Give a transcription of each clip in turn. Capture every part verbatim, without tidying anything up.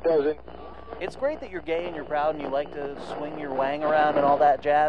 doesn't. It's great that you're gay and you're proud and you like to swing your wang around and all that jazz.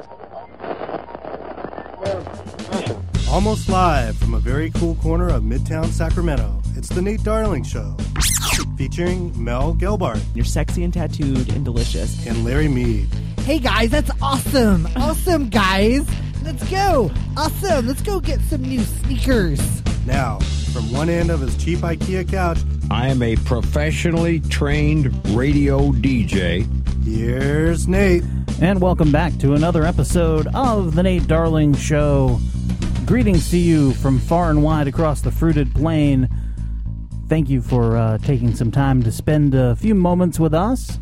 Well, listen. Almost live from a very cool corner of Midtown Sacramento, it's the Nate Darling Show, featuring Mel Gelbart. You're sexy and tattooed and delicious. And Larry Mead. Hey guys, that's awesome! Awesome, guys! Let's go! Awesome! Let's go get some new sneakers! Now, from one end of his cheap IKEA couch, I am a professionally trained radio D J. Here's Nate. And welcome back to another episode of the Nate Darling Show. Greetings to you from far and wide across the fruited plain. Thank you for uh, taking some time to spend a few moments with us.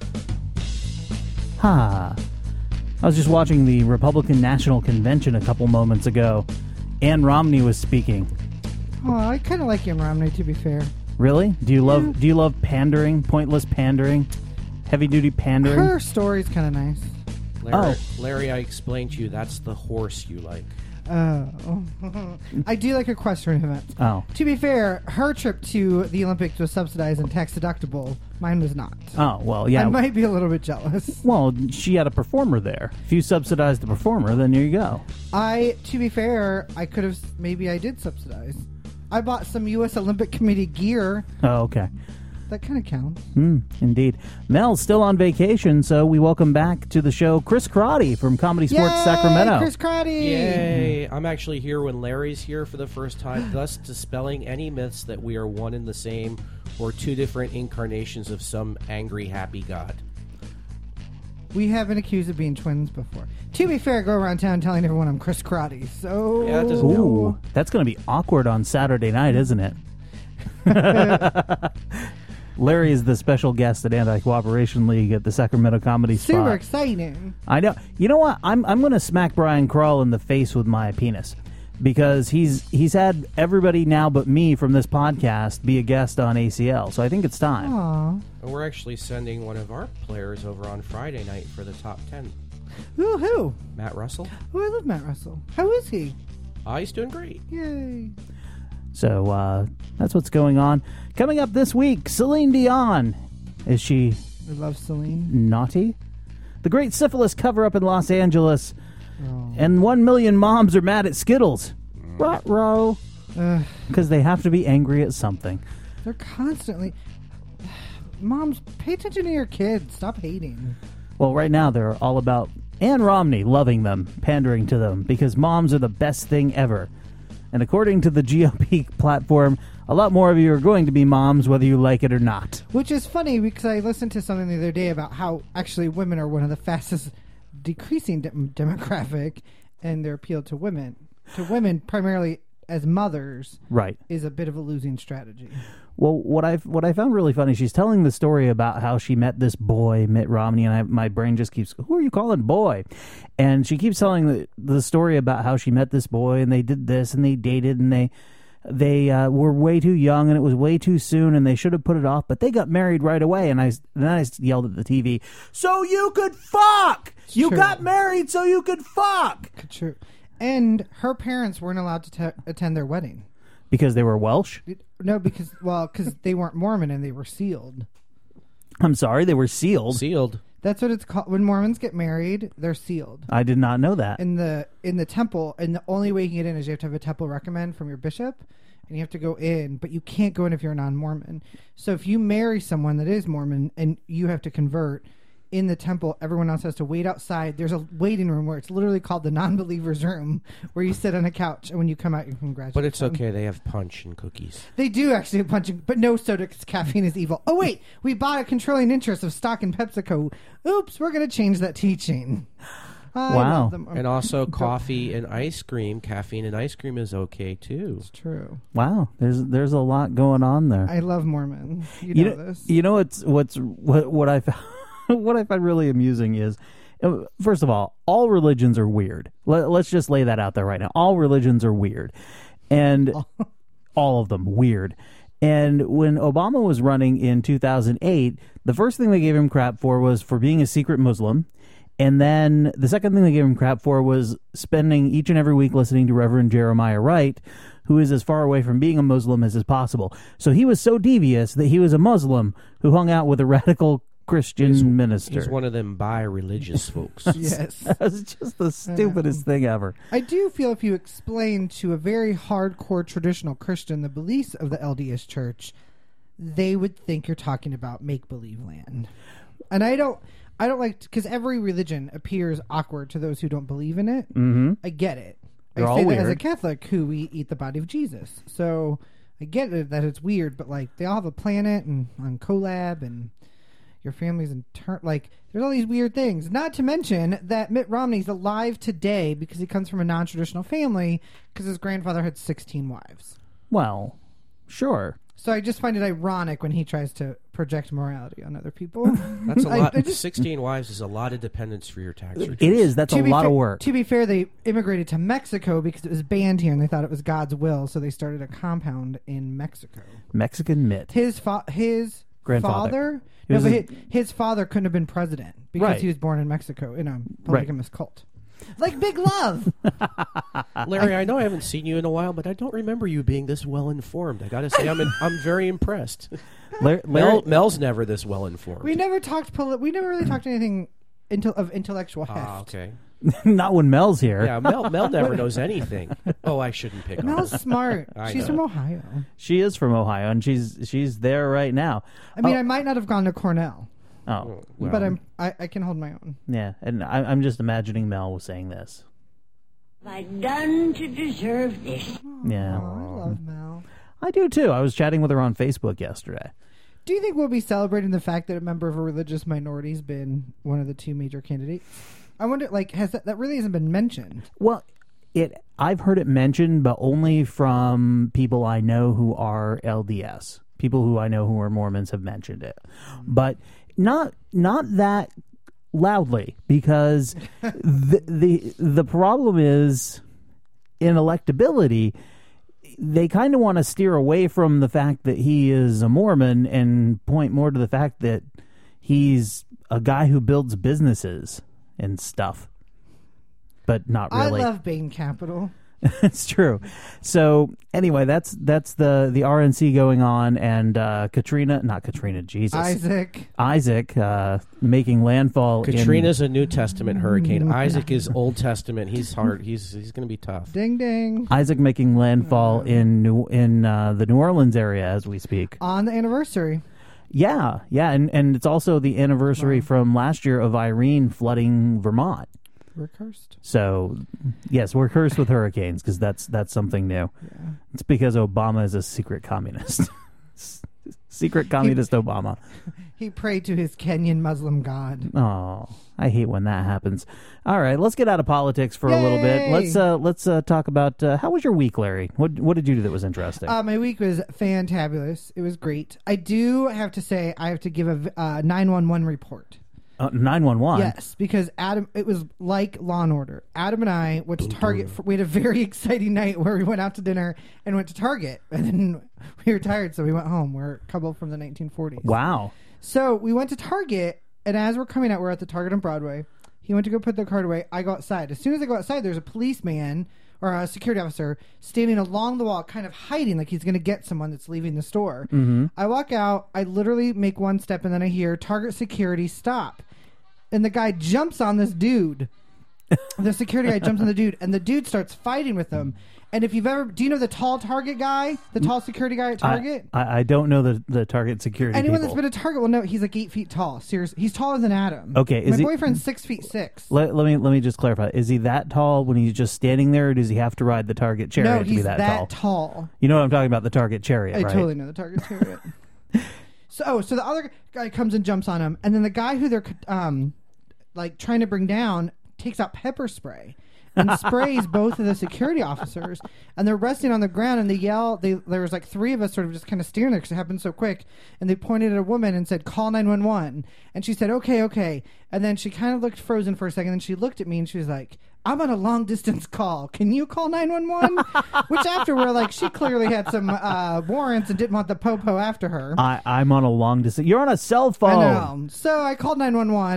Ha. I was just watching the Republican National Convention a couple moments ago. Ann Romney was speaking. Oh, I kind of like Ann Romney, to be fair. Really? Do you love Yeah. do you love pandering? Pointless pandering? Heavy duty pandering? Her story's kind of nice. Larry, Oh. Larry, I explained to you, that's the horse you like. Uh, I do like equestrian events. Oh. To be fair, her trip to the Olympics was subsidized and tax deductible. Mine was not. Oh, well, yeah. I might be a little bit jealous. Well, she had a performer there. If you subsidize the performer, then there you go. I, to be fair, I could have, maybe I did subsidize. I bought some U S Olympic Committee gear. Oh, okay. That kind of counts. Mm, indeed. Mel's still on vacation, so we welcome back to the show Chris Crotty from Comedy Sports Yay, Sacramento. Chris Crotty! Yay! I'm actually here when Larry's here for the first time, thus dispelling any myths that we are one and the same or two different incarnations of some angry, happy god. We have been accused of being twins before. To be fair, I go around town telling everyone I'm Chris Crotty, so... Yeah, that doesn't Ooh, that's going to be awkward on Saturday night, isn't it? Larry is the special guest at Anti-Cooperation League at the Sacramento Comedy Spot. Super exciting. I know. You know what? I'm I'm going to smack Brian Krall in the face with my penis because he's he's had everybody now but me from this podcast be a guest on A C L. So I think it's time. Aww. And we're actually sending one of our players over on Friday night for the top ten. Who, who? Matt Russell. Oh, I love Matt Russell. How is he? Oh, he's doing great. Yay. So uh, that's what's going on. Coming up this week, Celine Dion. Is she I love Celine. naughty? The great syphilis cover-up in Los Angeles. Oh. And one million moms are mad at Skittles. Ruh-roh. Ugh, Because they have to be angry at something. they're constantly... Moms, pay attention to your kids. Stop hating. Well, right now they're all about Ann Romney loving them, pandering to them, because moms are the best thing ever. And according to the G O P platform, a lot more of you are going to be moms whether you like it or not. Which is funny because I listened to something the other day about how actually women are one of the fastest decreasing de- demographic, and their appeal to women, to women primarily as mothers, Right. is a bit of a losing strategy. Well, what I what I found really funny, she's telling the story about how she met this boy, Mitt Romney, and I, my brain just keeps, who are you calling boy? And she keeps telling the, the story about how she met this boy, and they did this, and they dated, and they they uh, were way too young, and it was way too soon, and they should have put it off, but they got married right away. And I then I yelled at the T V, so you could fuck! It's You true. got married so you could fuck! True. And her parents weren't allowed to te- attend their wedding. Because they were Welsh? No, because, well, because they weren't Mormon and they were sealed. I'm sorry, they were sealed. Sealed. That's what it's called. When Mormons get married, they're sealed. I did not know that. In the in the temple, and the only way you can get in is you have to have a temple recommend from your bishop, and you have to go in, but you can't go in if you're a non-Mormon. So if you marry someone that is Mormon and you have to convert, in the temple, everyone else has to wait outside. There's a waiting room where it's literally called the non-believer's room, where you sit on a couch, and when you come out, you congratulate But it's them. okay. They have punch and cookies. They do actually have punching, but no soda because caffeine is evil. Oh, wait, we bought a controlling interest of stock in PepsiCo. Oops, we're going to change that teaching. I Wow. love them. And also coffee and ice cream. Caffeine and ice cream is okay, too. It's true. Wow, there's there's a lot going on there. I love Mormons. You know, you know, this. you know what's what's what what I found, what I find really amusing is, uh, first of all, all religions are weird. Let, let's just lay that out there right now. All religions are weird, and all of them weird. And when Obama was running in two thousand eight, the first thing they gave him crap for was for being a secret Muslim. And then the second thing they gave him crap for was spending each and every week listening to Reverend Jeremiah Wright, who is as far away from being a Muslim as is possible. So he was so devious that he was a Muslim who hung out with a radical Christian he's, minister. He's one of them bi-religious folks. Yes. That's just the stupidest thing ever. I do feel if you explain to a very hardcore traditional Christian the beliefs of the L D S Church, they would think you're talking about make-believe land. And I don't I don't like, because every religion appears awkward to those who don't believe in it. Mm-hmm. I get it. They're I all say that weird. as a Catholic who we eat the body of Jesus. So I get it that it's weird, but like they all have a planet and on Collab and your family's in turn. Like there's all these weird things. Not to mention that Mitt Romney's alive today because he comes from a non-traditional family because his grandfather had sixteen wives. Well, sure. So I just find it ironic when he tries to project morality on other people. That's a I- lot. I just- sixteen wives is a lot of dependents for your tax returns. It is. That's a To be lot fa- of work. To be fair, they immigrated to Mexico because it was banned here, and they thought it was God's will, so they started a compound in Mexico. Mexican Mitt. His fa- his Grandfather. father, He no, was but a- his, his father couldn't have been president because Right. he was born in Mexico in a polygamous cult, like Big Love. Larry, I know I haven't seen you in a while, but I don't remember you being this well informed. I got to say, I'm in, I'm very impressed. Larry, Mel, Mel's never this well informed. we never talked. Poli- we never really talked anything intel- of intellectual heft. Ah, okay. not when Mel's here. Yeah, Mel, Mel never knows anything. Oh, I shouldn't pick on Mel's her. smart. I She's know. from Ohio. She is from Ohio, and she's she's there right now. I mean, Oh. I might not have gone to Cornell, Oh, Well, but I'm I, I can hold my own. yeah. And I, I'm just imagining Mel was saying this. I done to deserve this? Yeah. Oh, I love Mel. I do too. I was chatting with her on Facebook yesterday. Do you think we'll be celebrating the fact that a member of a religious minority has been one of the two major candidates? I wonder, like, has that, that really hasn't been mentioned? Well, it I've heard it mentioned, but only from people I know who are L D S. People who I know who are Mormons have mentioned it, but not not that loudly, because the the the problem is in electability. They kind of want to steer away from the fact that he is a Mormon and point more to the fact that he's a guy who builds businesses and stuff, but not really. I love Bain Capital. It's true. So anyway, that's that's the the R N C going on, and uh, Katrina, not Katrina, Jesus, Isaac. Isaac uh, making landfall. Katrina's a New Testament hurricane. Isaac is Old Testament. He's hard. He's he's going to be tough. Ding ding. in Isaac making landfall in New in uh, the New Orleans area as we speak. On the anniversary. Yeah, yeah, and and it's also the anniversary from last year of Irene flooding Vermont. We're cursed. So, yes, we're cursed with hurricanes because that's that's something new. Yeah. It's because Obama is a secret communist. Secret communist Obama. He prayed to his Kenyan Muslim god. Oh, I hate when that happens. All right, let's get out of politics for a little bit. Yay! Let's uh, let's uh, talk about uh, how was your week, Larry? What what did you do that was interesting? Uh, my week was fantabulous. It was great. I do have to say I have to give a uh, nine one one report. Uh, nine one one. Yes, because Adam, it was like Law and Order. Adam and I went to Target. For, we had a very exciting night where we went out to dinner and went to Target, and then we were tired, so we went home. We're a couple from the nineteen forties. Wow. So we went to Target, and as we're coming out, we're at the Target on Broadway. He went to go put the card away. I go outside. As soon as I go outside, there's a policeman or a security officer standing along the wall, kind of hiding, like he's going to get someone that's leaving the store. Mm-hmm. I walk out. I literally make one step, and then I hear Target security stop. And the guy jumps on this dude. The security guy jumps on the dude, and the dude starts fighting with him. And if you've ever, do you know the tall Target guy, the tall security guy at Target? I, I, I don't know the the Target security Anyone people. that's been at Target will know he's like eight feet tall. Seriously, he's taller than Adam. Okay, is my he- boyfriend's six feet six. Let, let me let me just clarify. Is he that tall when he's just standing there, or does he have to ride the Target chariot no, to he's be that, that tall? tall. You know what I'm talking about, the Target chariot, I right? totally know the Target chariot. So, oh, so the other guy comes and jumps on him, and then the guy who they're um, like trying to bring down takes out pepper spray and sprays both of the security officers, and they're resting on the ground, and they yell. They there was like three of us sort of just kind of staring there because it happened so quick, and they pointed at a woman and said, "Call nine one one," and she said, "Okay, okay," and then she kind of looked frozen for a second, and she looked at me and she was like, "I'm on a long distance call. Can you call nine one one?" Which after we're like, she clearly had some uh, warrants and didn't want the popo after her. I, I'm on a long distance. You're on a cell phone. I know. So I called nine one one,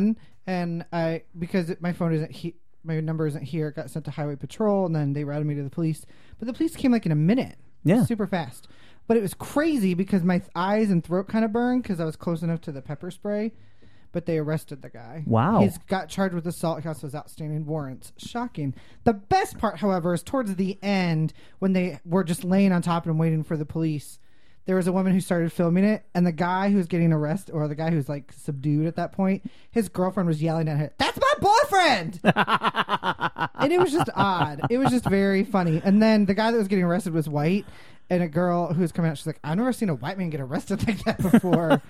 and I because it, my phone isn't he, my number isn't here. It got sent to Highway Patrol, and then they routed me to the police. But the police came like in a minute. Yeah. Super fast. But it was crazy because my th- eyes and throat kind of burned because I was close enough to the pepper spray. But they arrested the guy. Wow. He's got charged with assault. He also has outstanding warrants. Shocking. The best part, however, is towards the end when they were just laying on top of him waiting for the police. There was a woman who started filming it, and the guy who was getting arrested, or the guy who was like subdued at that point, his girlfriend was yelling at her, "That's my boyfriend!" And it was just odd. It was just very funny. And then the guy that was getting arrested was white, and a girl who was coming out, she's like, "I've never seen a white man get arrested like that before."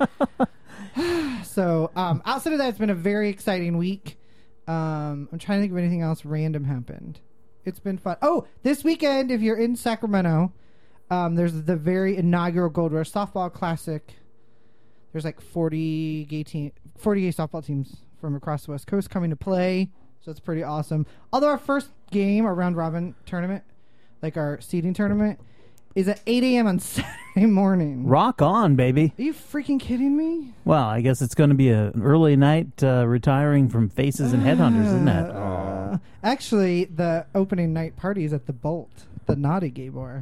So um, outside of that, it's been a very exciting week. Um, I'm trying to think of anything else random happened. It's been fun. Oh, this weekend, if you're in Sacramento, um, there's the very inaugural Gold Rush Softball Classic. There's like forty gay team, forty gay softball teams from across the West Coast coming to play. So it's pretty awesome. Although our first game, our round robin tournament, like our seeding tournament, is at eight a.m. on Saturday morning. Rock on, baby. Are you freaking kidding me? Well, I guess it's going to be an early night uh, retiring from Faces and Headhunters, isn't it? Uh, actually, the opening night party is at the Bolt, the naughty gay bar.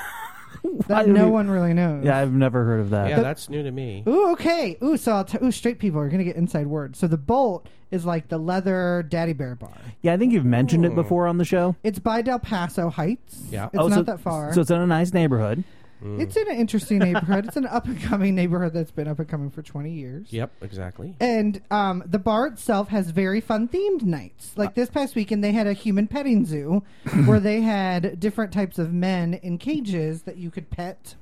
That no one really knows. Yeah, I've never heard of that. Yeah, The- that's new to me. Ooh, okay. Ooh, so I'll t- ooh, straight people are gonna get inside word. So the Bolt is like the leather daddy bear bar. Yeah, I think you've mentioned it before on the show. It's by Del Paso Heights. Yeah. It's Oh, not so, that far. So it's in a nice neighborhood. It's in an interesting neighborhood. It's an up and coming neighborhood that's been up and coming for twenty years. Yep, exactly. And um, the bar itself has very fun themed nights. Like this past weekend, they had a human petting zoo where they had different types of men in cages that you could pet.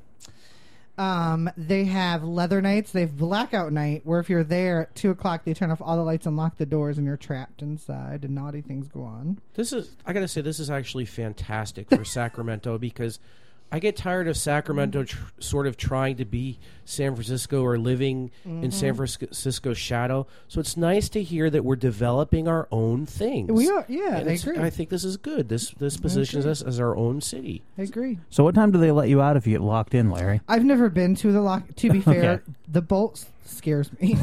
Um, they have leather nights. They have blackout night where if you're there at two o'clock, they turn off all the lights and lock the doors and you're trapped inside and naughty things go on. This is, I gotta say, this is actually fantastic for Sacramento because I get tired of Sacramento tr- sort of trying to be San Francisco or living Mm-hmm. in San Francisco's shadow. So it's nice to hear that we're developing our own things. We are, yeah, And I it's- agree. I think this is good. This this positions us as our own city. I agree. So what time do they let you out if you get locked in, Larry? I've never been to the lock. To be fair, Okay. the Bolt scares me.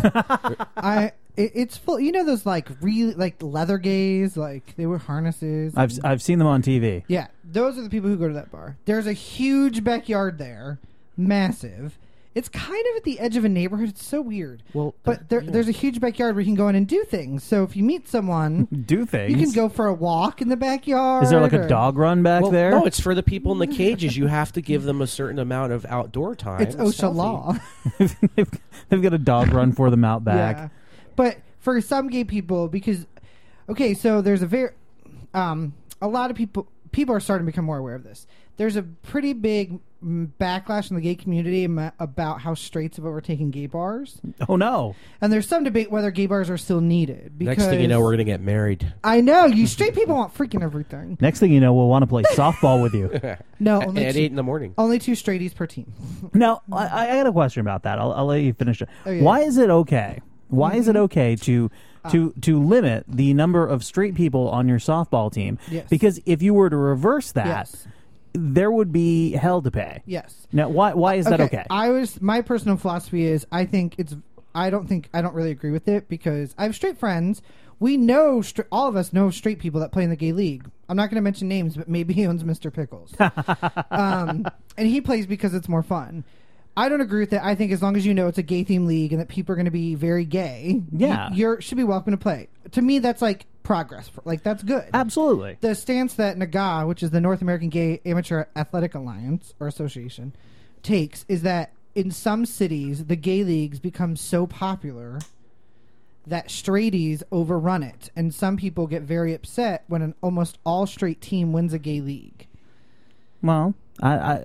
I it, it's full. You know those like really like leather gays, like they wear harnesses. I've and- I've seen them on T V. yeah, those are the people who go to that bar. There's a huge backyard there, massive. It's kind of at the edge of a neighborhood. It's so weird. Well, But there, yeah. there's a huge backyard where you can go in and do things. So if you meet someone, Do things. you can go for a walk in the backyard. Is there like or- a dog run back Well, there? no, it's for the people in the cages. You have to give them a certain amount of outdoor time. It's OSHA healthy. law. they've, they've got a dog run for them out back. Yeah. But for some gay people, because okay, so there's a very um a lot of people people are starting to become more aware of this. There's a pretty big mm, backlash in the gay community am- about how straights have overtaken gay bars, Oh no! and there's some debate whether gay bars are still needed. Because Next thing you know, we're going to get married. I know you straight people want freaking everything. Next thing you know, we'll want to play softball with you. No, At, only at two, eight in the morning. only two straighties per team. Now, I, I got a question about that. I'll, I'll let you finish it. Oh, yeah. Why is it okay? Why is it okay to to to limit the number of straight people on your softball team? Yes. Because if you were to reverse that, Yes. there would be hell to pay. Yes. Now, why why is that okay? I was my personal philosophy is I think it's I don't think I don't really agree with it because I have straight friends. We know stra- all of us know straight people that play in the gay league. I'm not going to mention names, but maybe he owns Mister Pickles, um, and he plays because it's more fun. I don't agree with that. I think as long as you know it's a gay themed league and that people are going to be very gay, Yeah. you you're, should be welcome to play. To me, that's like progress. For, like that's good. Absolutely. The stance that N A G A, which is the North American Gay Amateur Athletic Alliance or Association, takes is that in some cities the gay leagues become so popular that straighties overrun it, and some people get very upset when an almost all straight team wins a gay league. Well, I, I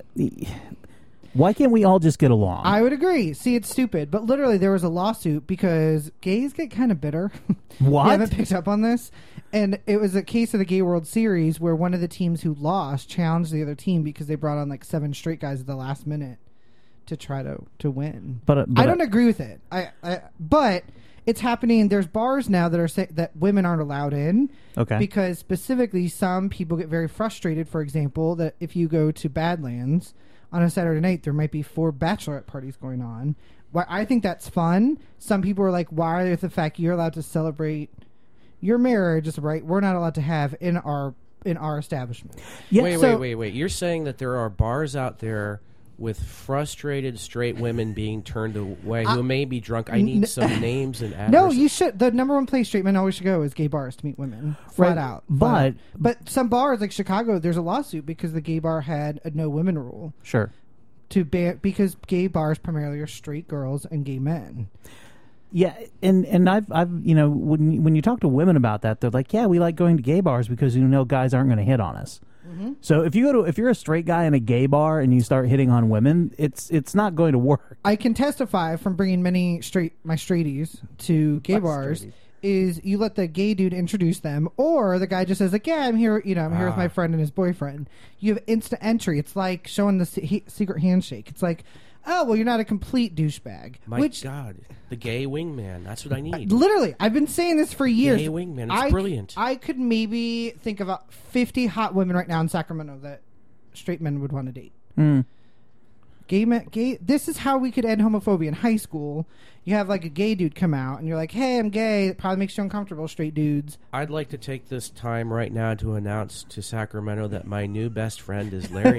why can't we all just get along? I would agree. See, it's stupid, but literally there was a lawsuit because gays get kind of bitter. What? You haven't picked up on this? And it was a case of the Gay World Series where one of the teams who lost challenged the other team because they brought on like seven straight guys at the last minute to try to, to win. But, uh, but I don't agree with it. I, I but it's happening. There's bars now that are say, that women aren't allowed in. Okay. Because specifically, some people get very frustrated. For example, that if you go to Badlands on a Saturday night, there might be four bachelorette parties going on. Why I think that's fun. Some people are like, why is the fact you're allowed to celebrate your marriage is right? We're not allowed to have in our in our establishment. Yeah. Wait, So- wait, wait, wait. You're saying that there are bars out there with frustrated straight women being turned away who may be drunk. I need some names and addresses. No, you should. The number one place straight men always should go is gay bars to meet women, flat Right, out. but- flat out. but some bars like Chicago, there's a lawsuit because the gay bar had a no women rule Sure. to ban because gay bars primarily are straight girls and gay men. Yeah, and and I've I've you know when you- when you talk to women about that, they're like, yeah, we like going to gay bars because you know guys aren't going to hit on us. Mm-hmm. So if you go to if you're a straight guy in a gay bar and you start hitting on women, it's it's not going to work. I can testify from bringing many straight my straighties to gay bars. Is you let the gay dude introduce them, or the guy just says like, "Yeah, I'm here. You know, I'm here with my friend and his boyfriend." You have instant entry. It's like showing the se- he- secret handshake. It's like, oh well, you're not a complete douchebag. My which God, the gay wingman. That's what I need. literally, I've been saying this for years. Gay wingman. It's I, brilliant. I could maybe think about fifty hot women right now in Sacramento that straight men would want to date. Mm. Gay men, gay. This is how we could end homophobia in high school. You have like a gay dude come out, and you're like, "Hey, I'm gay." It probably makes you uncomfortable, straight dudes. I'd like to take this time right now to announce to Sacramento that my new best friend is Larry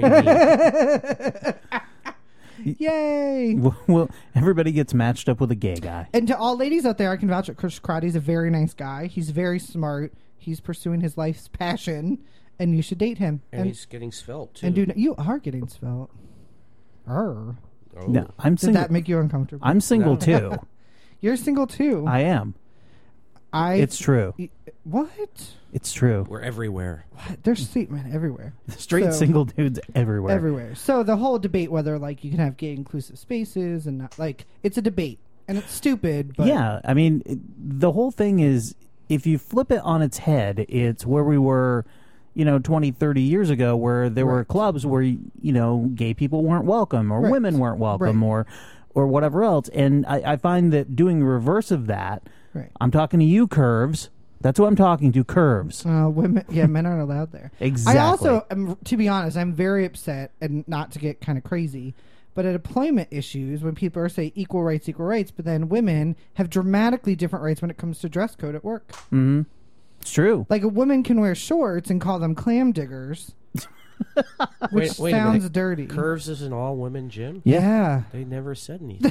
Mead. Yay! Well, everybody gets matched up with a gay guy. And to all ladies out there, I can vouch that Chris Crotty is a very nice guy. He's very smart. He's pursuing his life's passion, and you should date him. And, And he's getting svelte, too. and dude, you are getting svelte. Arr. Oh. No, I'm Did single. that make you uncomfortable? I'm single No. too. You're single too. I am. I. It's true. What? It's true. We're everywhere. What? There's straight men everywhere. Straight So- single dudes everywhere. Everywhere. So the whole debate whether like you can have gay inclusive spaces and not, like it's a debate and it's stupid. But Yeah, I mean, it, the whole thing is, if you flip it on its head, it's where we were, you know, twenty, thirty years ago, where there were Right. clubs where, you know, gay people weren't welcome, or Right. women weren't welcome, Right. or or whatever else. And I, I find that doing the reverse of that, Right. I'm talking to you, Curves. That's who I'm talking to, Curves. Uh, women, yeah, men aren't allowed there. Exactly. I also, am, to be honest, I'm very upset, and not to get kind of crazy, but at employment issues, when people are saying equal rights, equal rights, but then women have dramatically different rights when it comes to dress code at work. Mm-hmm. It's true. Like a woman can wear shorts and call them clam diggers, which Wait, wait a sounds minute. dirty. Curves is an all-women gym? Yeah. They never said anything.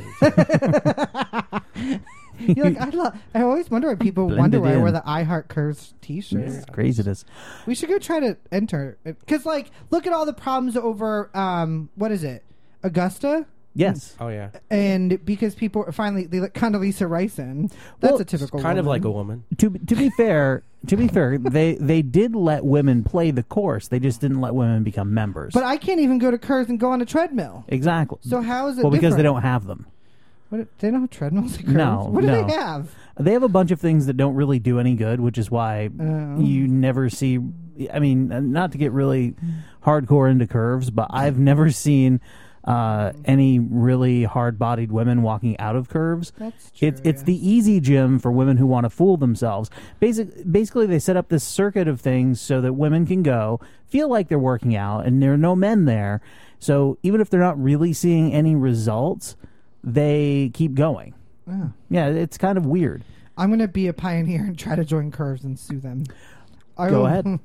You're like, I, love, I always wonder why people Blended wonder why I in. wear the I Heart Curves t-shirt. It's craziness. We should go try to enter. Because, like, look at all the problems over, um, what is it? Augusta? Yes. Oh, yeah. And because people finally, they let Condoleezza Rice in. That's Well, a typical Kind of woman. like a woman. To to be fair, to be fair, they they did let women play the course. They just didn't let women become members. But I can't even go to Curves and go on a treadmill. exactly. So how is it Well, because they different? don't have them. What, they don't have treadmills at Curves? No, What do no. they have? They have a bunch of things that don't really do any good, which is why Oh. you never see. I mean, not to get really hardcore into Curves, but I've never seen uh, any really hard-bodied women walking out of Curves. That's true. It's it's yeah. the easy gym for women who want to fool themselves. Basic, basically, they set up this circuit of things so that women can go, feel like they're working out, and there are no men there. So even if they're not really seeing any results, they keep going. Oh. Yeah, it's kind of weird. I'm going to be a pioneer and try to join Curves and sue them. I Go will- ahead.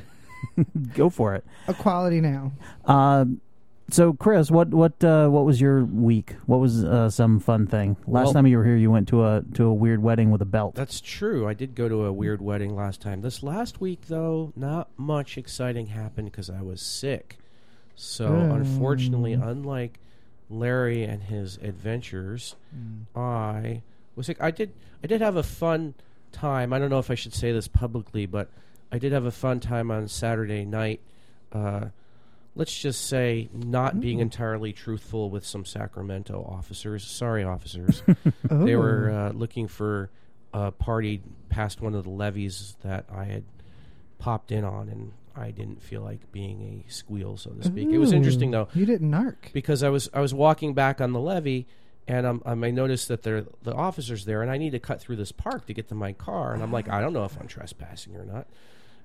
Go for it. Equality now. Uh, so, Chris, what what uh, what was your week? What was uh, some fun thing? Last Well- time you were here, you went to a to a weird wedding with a belt. That's true. I did go to a weird wedding last time. This last week, though, not much exciting happened because I was sick. So, Oh. unfortunately, unlike Larry and his adventures, I was sick. I did. I did have a fun time. I don't know if I should say this publicly, but I did have a fun time on Saturday night. Uh, let's just say not being entirely truthful with some Sacramento officers. Sorry, officers. They Oh. were uh, looking for a party past one of the levees that I had popped in on, and I didn't feel like being a squeal, so to speak. It was Ooh. interesting, though, You didn't narc. because I was I was walking back on the levee, and um, um, I noticed that there the officers there, and I need to cut through this park to get to my car, and I'm like, I don't know if I'm trespassing or not.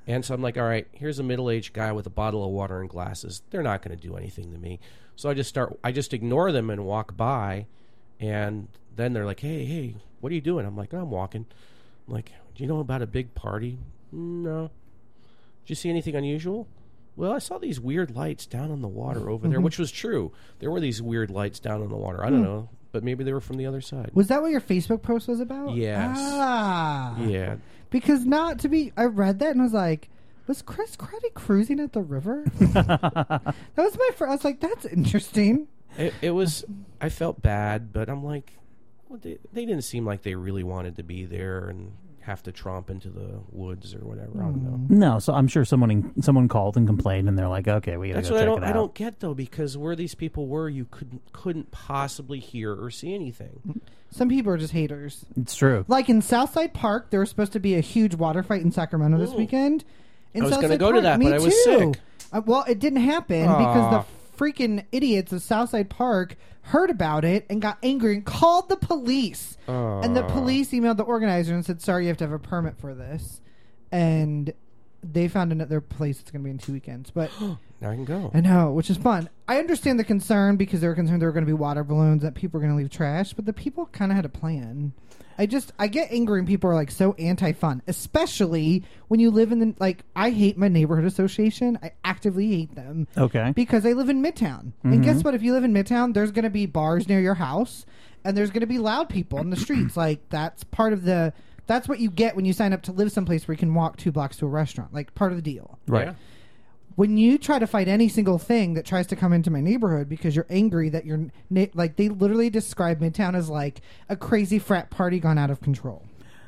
And so I'm like, all right, here's a middle-aged guy with a bottle of water and glasses. They're not going to do anything to me. So I just start, I just ignore them and walk by. And then they're like, hey, hey, what are you doing? I'm like, oh, I'm walking. I'm like, do you know about a big party? No. Did you see anything unusual? Well, I saw these weird lights down on the water over there, which was true. There were these weird lights down on the water. I don't Hmm. know, but maybe they were from the other side. Was that what your Facebook post was about? Yes. Ah. Yeah. Because not to be, I read that and I was like, was Chris Cruddy cruising at the river? That was my first, I was like, that's interesting. It, it was, I felt bad, but I'm like, well, they, they didn't seem like they really wanted to be there and have to tromp into the woods or whatever. I don't know. No, so I'm sure someone someone called and complained, and they're like, "Okay, we gotta That's go what I check don't. it out." I don't get though, because where these people were, you couldn't couldn't possibly hear or see anything. Some people are just haters. It's true. Like in Southside Park, there was supposed to be a huge water fight in Sacramento this Ooh. weekend. In I was gonna Southside go to Park, that, me but I was too. sick. Uh, well, it didn't happen because the freaking idiots of Southside Park heard about it and got angry and called the police. And the police emailed the organizer and said, sorry, you have to have a permit for this. And they found another place that's going to be in two weekends. But Now I can go. I know, which is fun. I understand the concern because they were concerned there were going to be water balloons, that people were going to leave trash, but the people kind of had a plan. I just, I get angry when people are like so anti-fun, especially when you live in the, like, I hate my neighborhood association. I actively hate them. Okay. Because I live in Midtown. Mhm. And guess what? If you live in Midtown, there's going to be bars near your house and there's going to be loud people in the streets. Like, that's part of the, that's what you get when you sign up to live someplace where you can walk two blocks to a restaurant. Like, part of the deal. Right. Yeah. When you try to fight any single thing that tries to come into my neighborhood because you're angry that you're na- like, they literally describe Midtown as like a crazy frat party gone out of control.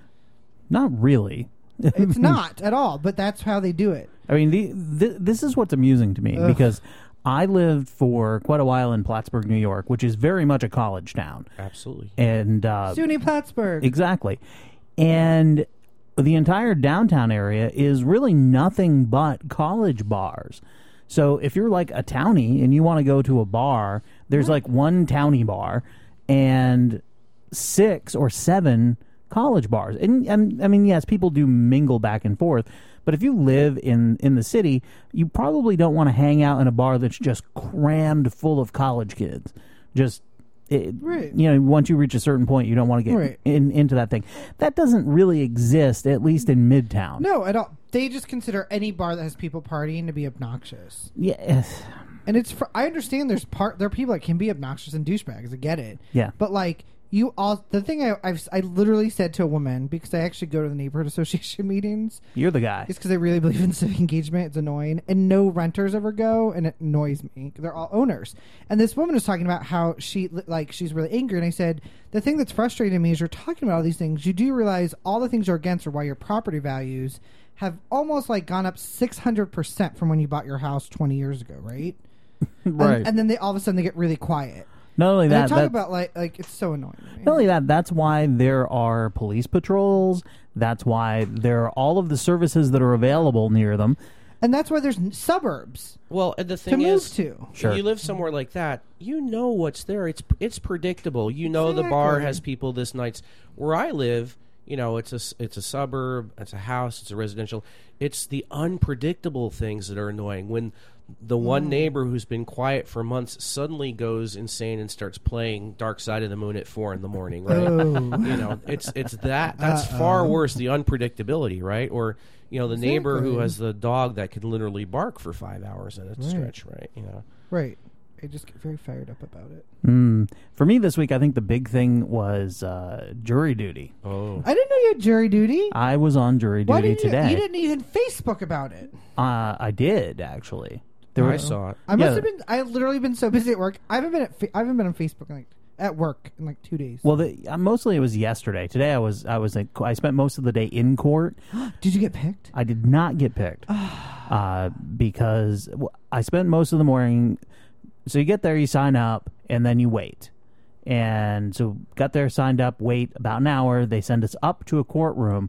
Not really. It's not at all, but that's how they do it. I mean, the, the, this is what's amusing to me Ugh. because I lived for quite a while in Plattsburgh, New York, which is very much a college town. Absolutely. And uh, SUNY Plattsburgh. Exactly. And the entire downtown area is really nothing but college bars. So if you're like a townie and you want to go to a bar, there's like one townie bar and six or seven college bars. And, and I mean, yes, people do mingle back and forth. But if you live in, in the city, you probably don't want to hang out in a bar that's just crammed full of college kids. Just It, Right. You know, once you reach a certain point, you don't want to get Right. in, into that thing. That doesn't really exist, at least in Midtown. No, at all. They just consider any bar that has people partying to be obnoxious. Yeah. And it's for, I understand there's part there are people that can be obnoxious and douchebags. I get it. Yeah. But like you all, the thing I I've, I literally said to a woman, because I actually go to the neighborhood association meetings. You're the guy. It's because I really believe in civic engagement. It's annoying, and no renters ever go, and it annoys me. They're all owners. And this woman was talking about how she like she's really angry, and I said the thing that's frustrating me is you're talking about all these things. You do realize all the things you're against are why your property values have almost like gone up six hundred percent from when you bought your house twenty years ago, right? Right. And, and then they all of a sudden they get really quiet. Not only And that, I talk that about like like it's so annoying to me. not only that, that's why there are police patrols. That's why there are all of the services that are available near them. And that's why there's n- suburbs Well, and the to thing move is, to. Sure. if you live somewhere like that, you know what's there. It's it's predictable. You know the bar Exactly. has people this nights. Where I live, you know, it's a s- it's a suburb, it's a house, it's a residential. It's the unpredictable things that are annoying. When the one neighbor who's been quiet for months suddenly goes insane and starts playing Dark Side of the Moon at four in the morning, right? Oh. You know, it's it's that that's far worse. The unpredictability, right? Or you know, the neighbor who Exactly. has the dog that can literally bark for five hours at a Right. stretch, right? You know. Right. I just get very fired up about it. Mm. For me this week, I think the big thing was uh, jury duty. Oh. I didn't know you had jury duty. I was on jury Why duty didn't you? today. You didn't even Facebook about it. Uh, I did actually. There I was saw it. I must Yeah. have been. I have literally been so busy at work. I haven't been at. Fa- I haven't been on Facebook in like at work in like two days. Well, the, uh, mostly it was yesterday. Today I was I was like, I spent most of the day in court. Did you get picked? I did not get picked uh, because w- I spent most of the morning. So you get there, you sign up, and then you wait. And so got there, signed up, wait about an hour. They send us up to a courtroom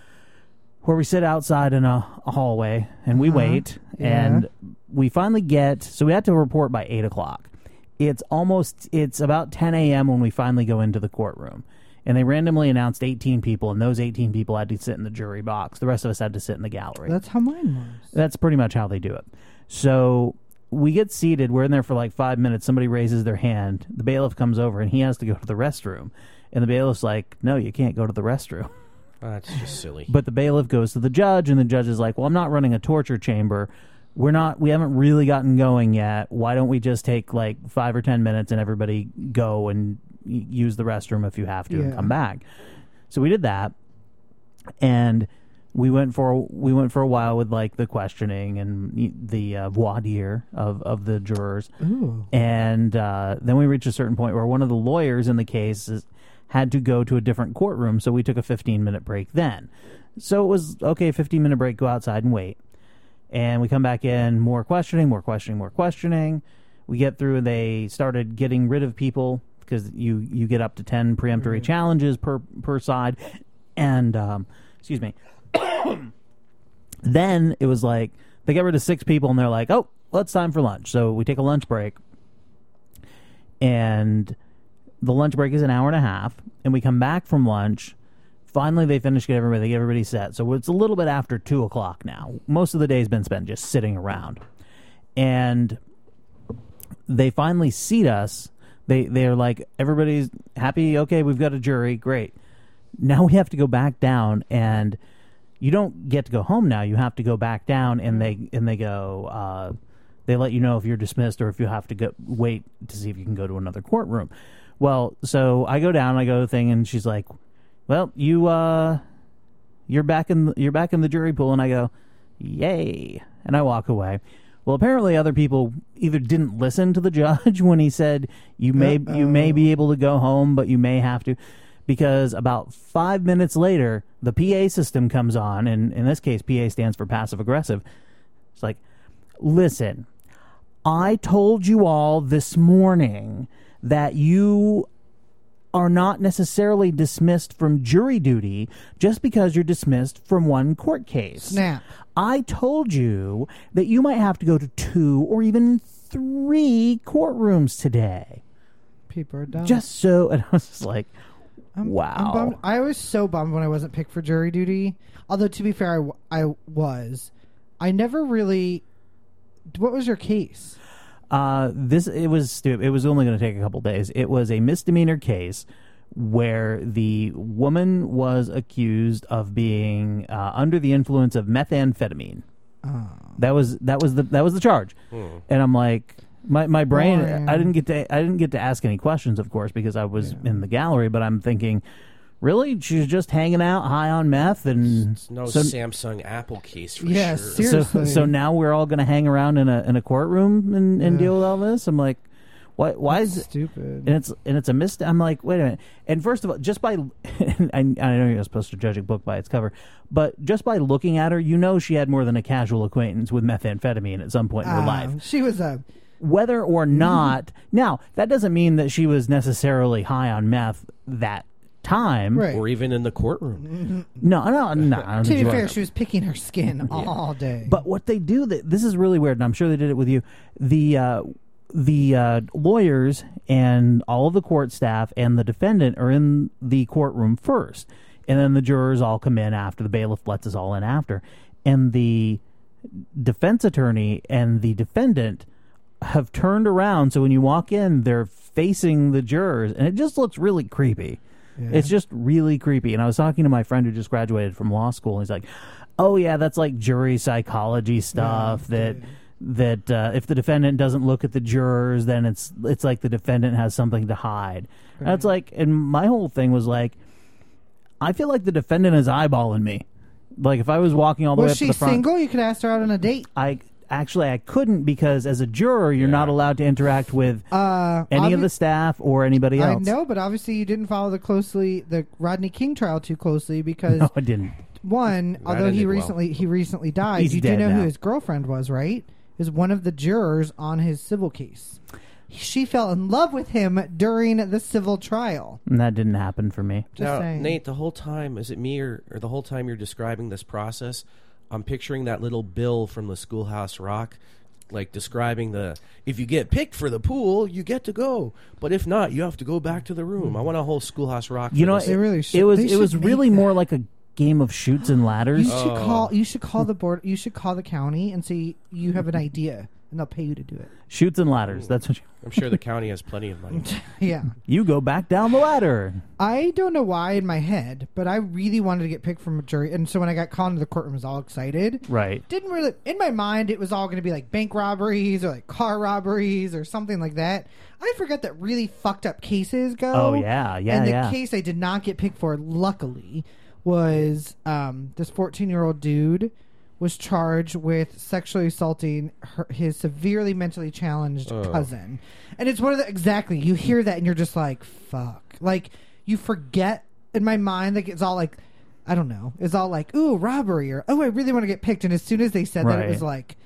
where we sit outside in a, a hallway, and we Uh-huh. wait. Yeah. And we finally get, so we had to report by eight o'clock. It's almost, it's about ten a.m. when we finally go into the courtroom. And they randomly announced eighteen people, and those eighteen people had to sit in the jury box. The rest of us had to sit in the gallery. That's how mine was. That's pretty much how they do it. So we get seated. We're in there for like five minutes. Somebody raises their hand. The bailiff comes over, and he has to go to the restroom. And the bailiff's like, no, you can't go to the restroom. That's just silly. But the bailiff goes to the judge, and the judge is like, well, I'm not running a torture chamber. We're not, we haven't really gotten going yet. Why don't we just take like five or ten minutes and everybody go and y- use the restroom if you have to Yeah. and come back. So we did that. And we went for, we went for a while with like the questioning and y- the uh, voir dire of, of the jurors. Ooh. And uh, then we reached a certain point where one of the lawyers in the case is, had to go to a different courtroom, so we took a fifteen-minute break then. So it was, okay, fifteen-minute break, go outside and wait. And we come back in, more questioning, more questioning, more questioning. We get through, and they started getting rid of people because you, you get up to ten preemptory Right. challenges per, per side. And, um, excuse me. Then it was like, they got rid of six people, and they're like, oh, well, it's time for lunch. So we take a lunch break. And the lunch break is an hour and a half, and we come back from lunch. Finally, they finish getting everybody, they get everybody set. So it's a little bit after two o'clock now. Most of the day's been spent just sitting around. And they finally seat us. They, they're like, everybody's happy. Okay, we've got a jury. Great. Now we have to go back down, and you don't get to go home now. You have to go back down, and they and they go, uh, they let you know if you're dismissed or if you have to go wait to see if you can go to another courtroom. Well, so I go down, I go to the thing, and she's like, well, you, uh, you're back in, the, you're back in the jury pool. And I go, yay. And I walk away. Well, apparently other people either didn't listen to the judge when he said, you may, Uh-oh. you may be able to go home, but you may have to, because about five minutes later, the P A system comes on. And in this case, P A stands for passive aggressive. It's like, listen, I told you all this morning that you are not necessarily dismissed from jury duty just because you're dismissed from one court case. Snap. I told you that you might have to go to two or even three courtrooms today. People are dumb. Just so, and I was just like, I'm, wow. I'm bummed. I was so bummed when I wasn't picked for jury duty. Although, to be fair, I, w- I was. I never really... What was your case? Uh, this it was stupid. It was only going to take a couple days. It was a misdemeanor case where the woman was accused of being uh, under the influence of methamphetamine. Oh. That was that was the that was the charge. Hmm. And I'm like, my my brain. Boring. I didn't get to I didn't get to ask any questions, of course, because I was Yeah. in the gallery. But I'm thinking, really, she's just hanging out high on meth, and It's no so, Samsung Apple case for Yeah, sure. seriously. so so now we're all going to hang around in a in a courtroom and, and Yeah. deal with all this. I'm like, why why is it? Stupid. And it's and it's a mist. I'm like, wait a minute. And first of all, just by I, I know you're not supposed to judge a book by its cover, but just by looking at her, you know she had more than a casual acquaintance with methamphetamine at some point in her Ah, life. She was a... Whether or not, now that doesn't mean that she was necessarily high on meth that time. Right. Or even in the courtroom. No, no, no. I don't To think be she fair, was. she was picking her skin all day. But what they do, that this is really weird, and I'm sure they did it with you. The uh, the uh, lawyers and all of the court staff and the defendant are in the courtroom first, and then the jurors all come in after. The bailiff lets us all in after, and the defense attorney and the defendant have turned around, so when you walk in, they're facing the jurors, and it just looks really creepy. Yeah. It's just really creepy. And I was talking to my friend who just graduated from law school, and he's like, oh yeah, that's like jury psychology stuff, Yeah, that yeah. that uh, if the defendant doesn't look at the jurors, then it's it's like the defendant has something to hide. And it's like, and my whole thing was like, I feel like the defendant is eyeballing me. Like if I was walking all the way Was up she to the front, single? You could ask her out on a date. I actually I couldn't, because as a juror, you're not allowed to interact with Uh, any of obvi- the staff or anybody I else. know, but obviously you didn't follow the closely the Rodney King trial too closely because No, I didn't. one, That although he ended well. recently he recently died, He's you do dead know now. who his girlfriend was, right? Is one of the jurors on his civil case. She fell in love with him during the civil trial. And that didn't happen for me. Just now, saying. Nate, the whole time, is it me or, or the whole time you're describing this process, I'm picturing that little Bill from the Schoolhouse Rock like describing the if you get picked for the pool, you get to go, but if not, you have to go back to the room. I want a whole Schoolhouse Rock. You for know, this. They really should. it was They it should was make really that. more like a game of shoots and ladders. You should Oh. call. You should call the board. You should call the county and say you have an idea, and they'll pay you to do it. Shoots and ladders. That's what you, I'm sure the county has plenty of money. Yeah. you go back down the ladder. I don't know why in my head, but I really wanted to get picked from a jury, and so when I got called into the courtroom, I was all excited. Right. Didn't really in my mind it was all going to be like bank robberies or like car robberies or something like that. I forgot that really fucked up cases go. Oh, yeah, yeah, And the yeah. case I did not get picked for, luckily, was um, this fourteen year old dude was charged with sexually assaulting her, his severely mentally challenged Oh. cousin. And it's one of the exactly you hear that and you're just like fuck, like you forget in my mind, like it's all like I don't know, it's all like ooh robbery or oh I really want to get picked, and as soon as they said that Right. it was like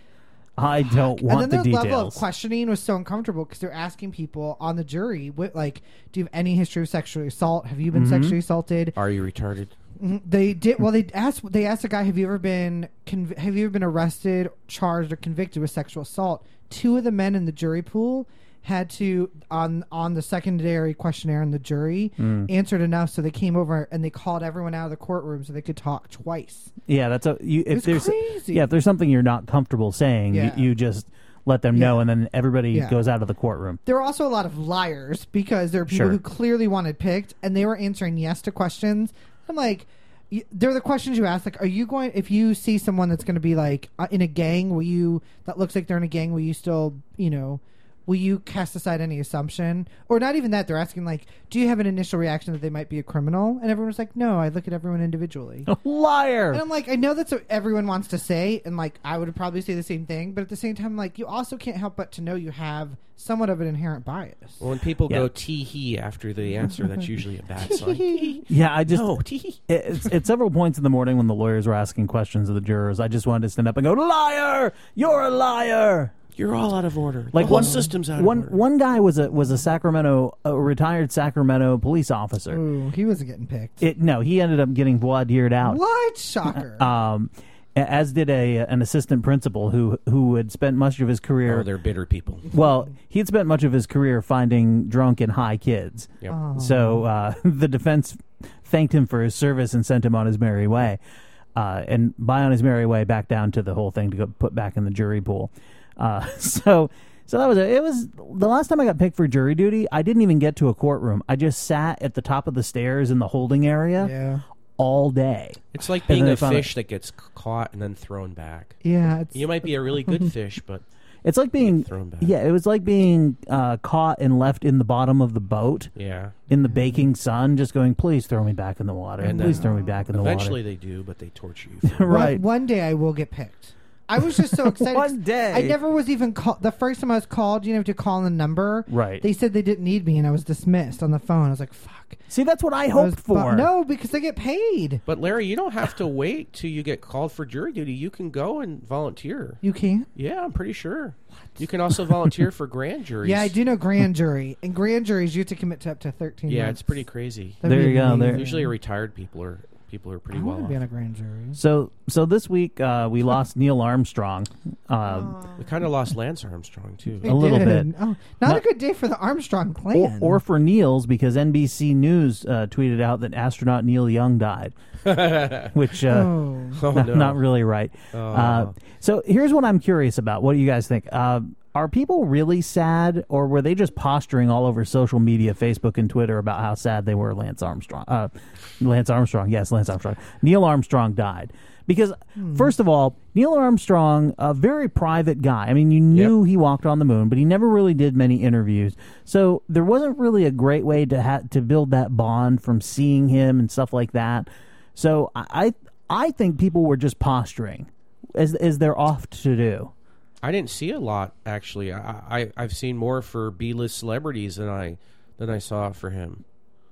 I don't want and the then the level of details. questioning was so uncomfortable because they're asking people on the jury what, like do you have any history of sexual assault, have you been Mhm. sexually assaulted. Are you retarded? Mhm. They did well. They asked. They asked a guy, "Have you ever been? Conv- have you ever been arrested, charged, or convicted with sexual assault?" Two of the men in the jury pool had to on on the secondary questionnaire in the jury Mm. answered enough, so they came over and they called everyone out of the courtroom so they could talk twice. Yeah, that's a you. If It's there's crazy. yeah, if there's something you're not comfortable saying, Yeah. you, you just let them know, Yeah. and then everybody Yeah. goes out of the courtroom. There were also a lot of liars because there are people Sure. who clearly wanted picked, and they were answering yes to questions. I'm like, y- they're the questions you ask. Like, are you going? If you see someone that's going to be like uh, in a gang, will you? That looks like they're in a gang. Will you still, you know? Will you cast aside any assumption, or not even that? They're asking like, do you have an initial reaction that they might be a criminal? And everyone's like, no. I look at everyone individually. Liar. And I'm like, I know that's what everyone wants to say, and like I would probably say the same thing, but at the same time, like you also can't help but to know you have somewhat of an inherent bias. Well, when people Yeah. go tee hee after the answer, that's usually a bad sign. Yeah, I just No, tee. it's, at several points in the morning when the lawyers were asking questions of the jurors, I just wanted to stand up and go, "Liar! You're a liar!" You're all out of order. Like the whole one system's out one of order. one guy was a was a Sacramento a retired Sacramento police officer. Ooh, he wasn't getting picked. It no, he ended up getting voir dired out. What? Shocker. Um, as did a an assistant principal who who had spent much of his career. Oh, they're bitter people. Well, he had spent much of his career finding drunk and high kids. Yep. Oh. So uh, the defense thanked him for his service and sent him on his merry way. Uh, and by on his merry way, back down to the whole thing to go put back in the jury pool. Uh, so, so that was a, it. Was the last time I got picked for jury duty? I didn't even get to a courtroom. I just sat at the top of the stairs in the holding area yeah. all day. It's like And being then a I found fish that gets c- caught and then thrown back. Yeah. It's, You might be a really good fish, but It's like being thrown back. yeah. It was like being uh, caught and left in the bottom of the boat yeah. in the baking sun, just going, "Please throw me back in the water. And Please then throw me back in the Eventually water." they do, but they torture you. For it. Right. One, one day I will get picked. I was just so excited. One day. I never was even called. The first time I was called, you know, to call in the number. Right. They said they didn't need me, and I was dismissed on the phone. I was like, fuck. See, that's what I I was hoped bu- for. No, because they get paid. But Larry, you don't have to wait till you get called for jury duty. You can go and volunteer. You can't? Yeah, I'm pretty sure. You can also volunteer for grand juries. Yeah, I do know grand jury. And grand juries, you have to commit to up to thirteen Yeah, months. it's pretty crazy. That'd There be you go, there- amazing. Usually retired people are people are pretty I well want to be on off. a grand jury. So, so this week uh, we lost Neil Armstrong. Uh, We kind of lost Lance Armstrong too. We A little did. bit. Oh, not, Not- a good day for the Armstrong or, clan. or for Neil's, because N B C News uh, tweeted out that astronaut Neil Young died, which uh, oh. Oh, not, no. not really right. Oh. Uh, so here's what I'm curious about. What do you guys think? Uh, are people really sad, or were they just posturing all over social media, Facebook and Twitter, about how sad they were? Lance Armstrong, uh, Lance Armstrong, yes, Lance Armstrong. Neil Armstrong died because, first of all, Neil Armstrong, a very private guy. I mean, you knew he walked on the moon, but he never really did many interviews. So there wasn't really a great way to ha- to build that bond from seeing him and stuff like that. So I I think people were just posturing, as as they're oft to do. I didn't see a lot actually. I, I I've seen more for B-list celebrities than I than I saw for him.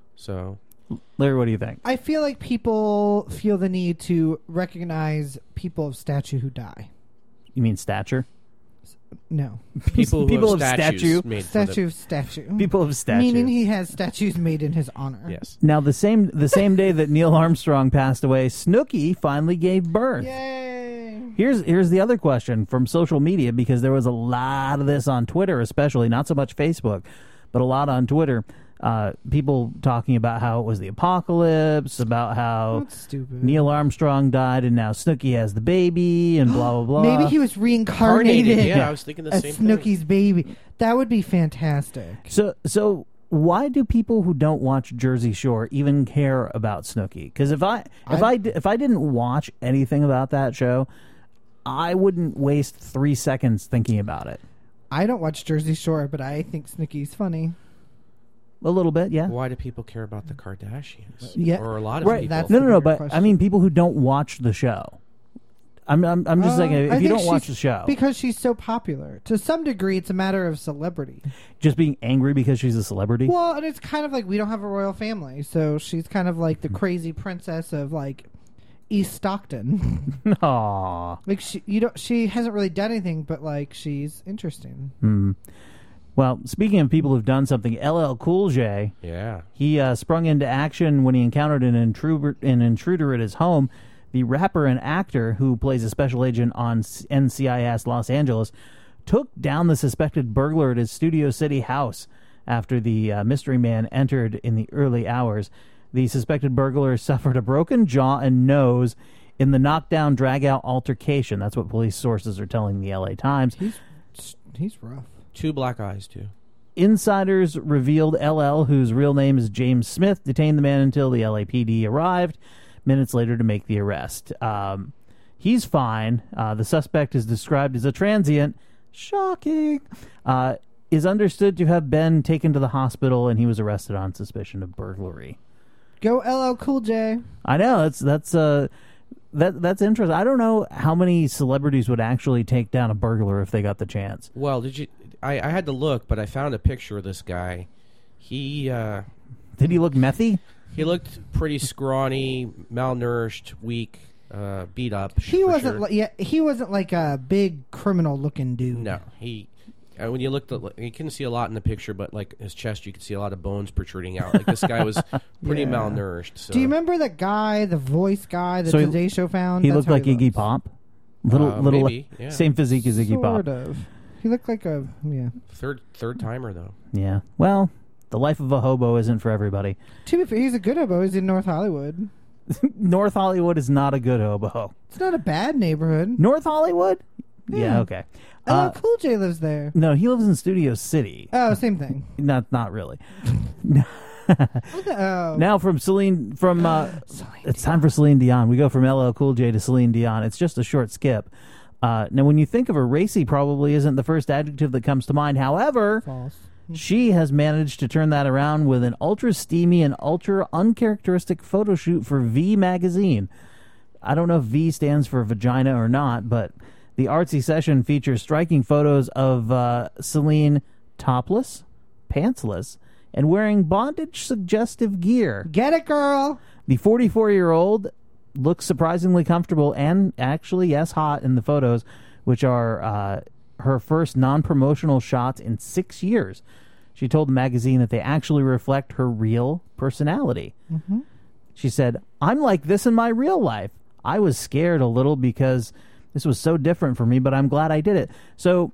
So Larry, what do you think? I feel like people feel the need to recognize people of stature who die. You mean stature? people No. who People have of statues statue. made for them. Statue of statue. People of stature. Meaning he has statues made in his honor. Yes. Now the same the same day that Neil Armstrong passed away, Snooki finally gave birth. Yay. Here's here's the other question from social media, because there was a lot of this on Twitter, especially, not so much Facebook, but a lot on Twitter. Uh, people talking about how it was the apocalypse, about how That's stupid. Neil Armstrong died and now Snooki has the baby, and blah blah blah. Maybe he was reincarnated. Yeah, I was thinking the as same thing. Snooki's baby. That would be fantastic. So so why do people who don't watch Jersey Shore even care about Snooki? Because if I if I, I if I didn't watch anything about that show, I wouldn't waste three seconds thinking about it. I don't watch Jersey Shore, but I think Snooki's funny. A little bit, yeah. Why do people care about the Kardashians? Yeah. Or a lot of Right. people. That's No, the no, no. bigger But question. I mean, people who don't watch the show. I'm, I'm, I'm just Uh, saying, I if you think don't watch she's- the show, because she's so popular. To some degree, it's a matter of celebrity. just being angry because she's a celebrity. Well, and it's kind of like we don't have a royal family, so she's kind of like the crazy princess of like East Stockton. Aww. Like she, you don't. She hasn't really done anything, but like she's interesting. Hmm. Well, speaking of people who've done something, L L Cool J, Yeah. he uh, sprung into action when he encountered an intruder, an intruder at his home. The rapper and actor who plays a special agent on N C I S Los Angeles took down the suspected burglar at his Studio City house after the uh, mystery man entered in the early hours. The suspected burglar suffered a broken jaw and nose in the knockdown, drag-out altercation. That's what police sources are telling the L A Times. He's he's rough. Two black eyes, too. Insiders revealed L L, whose real name is James Smith, detained the man until the L A P D arrived minutes later to make the arrest. Um, he's fine. Uh, the suspect is described as a transient. Shocking. Uh, is understood to have been taken to the hospital, and he was arrested on suspicion of burglary. Go L L Cool J. I know that's that's uh that that's interesting. I don't know how many celebrities would actually take down a burglar if they got the chance. Well, did you... I, I had to look, but I found a picture of this guy. He, uh... Did he look methy? He looked pretty scrawny, malnourished, weak, uh, beat up. He for wasn't. sure. Li- yeah, he wasn't like a big criminal-looking dude. No, he. Uh, when you looked, at, you couldn't see a lot in the picture, but like his chest, you could see a lot of bones protruding out. Like this guy was pretty Yeah. malnourished. So. Do you remember that guy, the voice guy that So he- Today Show found? He That's looked how like Iggy looks. Pop. Little Uh, little maybe, yeah. same physique as Iggy Pop. Sort of. He looked like a yeah. Third third timer though. Yeah. Well, the life of a hobo isn't for everybody. To be fair, he's a good hobo. He's in North Hollywood. North Hollywood is not a good hobo. It's not a bad neighborhood. North Hollywood? Yeah, Yeah. okay. Oh, Uh, Cool J lives there. no, he lives in Studio City. Oh, same thing. Not not really. Oh. Now from Celine from uh, it's time for Celine Dion. We go from L L Cool J to Celine Dion. It's just a short skip. Uh, now, when you think of her, racy probably isn't the first adjective that comes to mind. However, False. she has managed to turn that around with an ultra steamy and ultra uncharacteristic photo shoot for V magazine. I don't know if V stands for vagina or not, but the artsy session features striking photos of uh, Celine topless, pantsless, and wearing bondage-suggestive gear. Get it, girl. The forty-four-year-old looks surprisingly comfortable and actually, yes, hot in the photos, which are uh, her first non-promotional shots in six years. She told the magazine that they actually reflect her real personality. Mm-hmm. She said, "I'm like this in my real life. I was scared a little because this was so different for me, but I'm glad I did it." So,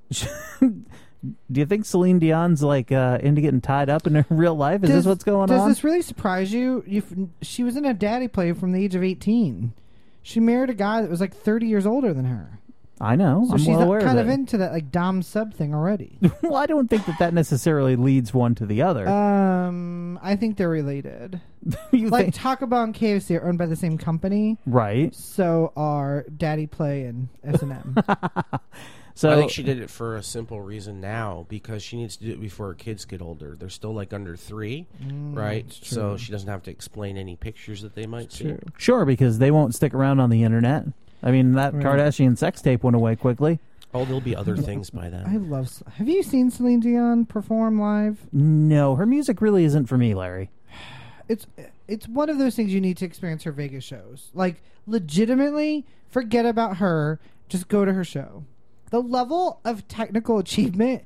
do you think Celine Dion's like uh, into getting tied up in her real life? Is Does- this what's going does on? this really surprise you? you she was in a daddy play from the age of eighteen. She married a guy that was like thirty years older than her. I know. So I'm she's well aware kind of of it. into that like dom sub thing already. Well, I don't think that that necessarily leads one to the other. um, I think they're related. You Like think- Taco Bell and K F C are owned by the same company. right? So are Daddy Play and S and M. So I think she did it for a simple reason now because she needs to do it before her kids get older. They're still like under three, right? So she doesn't have to explain any pictures that they might see. True. sure, because they won't stick around on the internet. I mean, that Right. Kardashian sex tape went away quickly. Oh, there'll be other things by then. I love. Ce- Have you seen Celine Dion perform live? No, her music really isn't for me, Larry. It's it's one of those things you need to experience her Vegas shows. Like legitimately, forget about her. Just go to her show. The level of technical achievement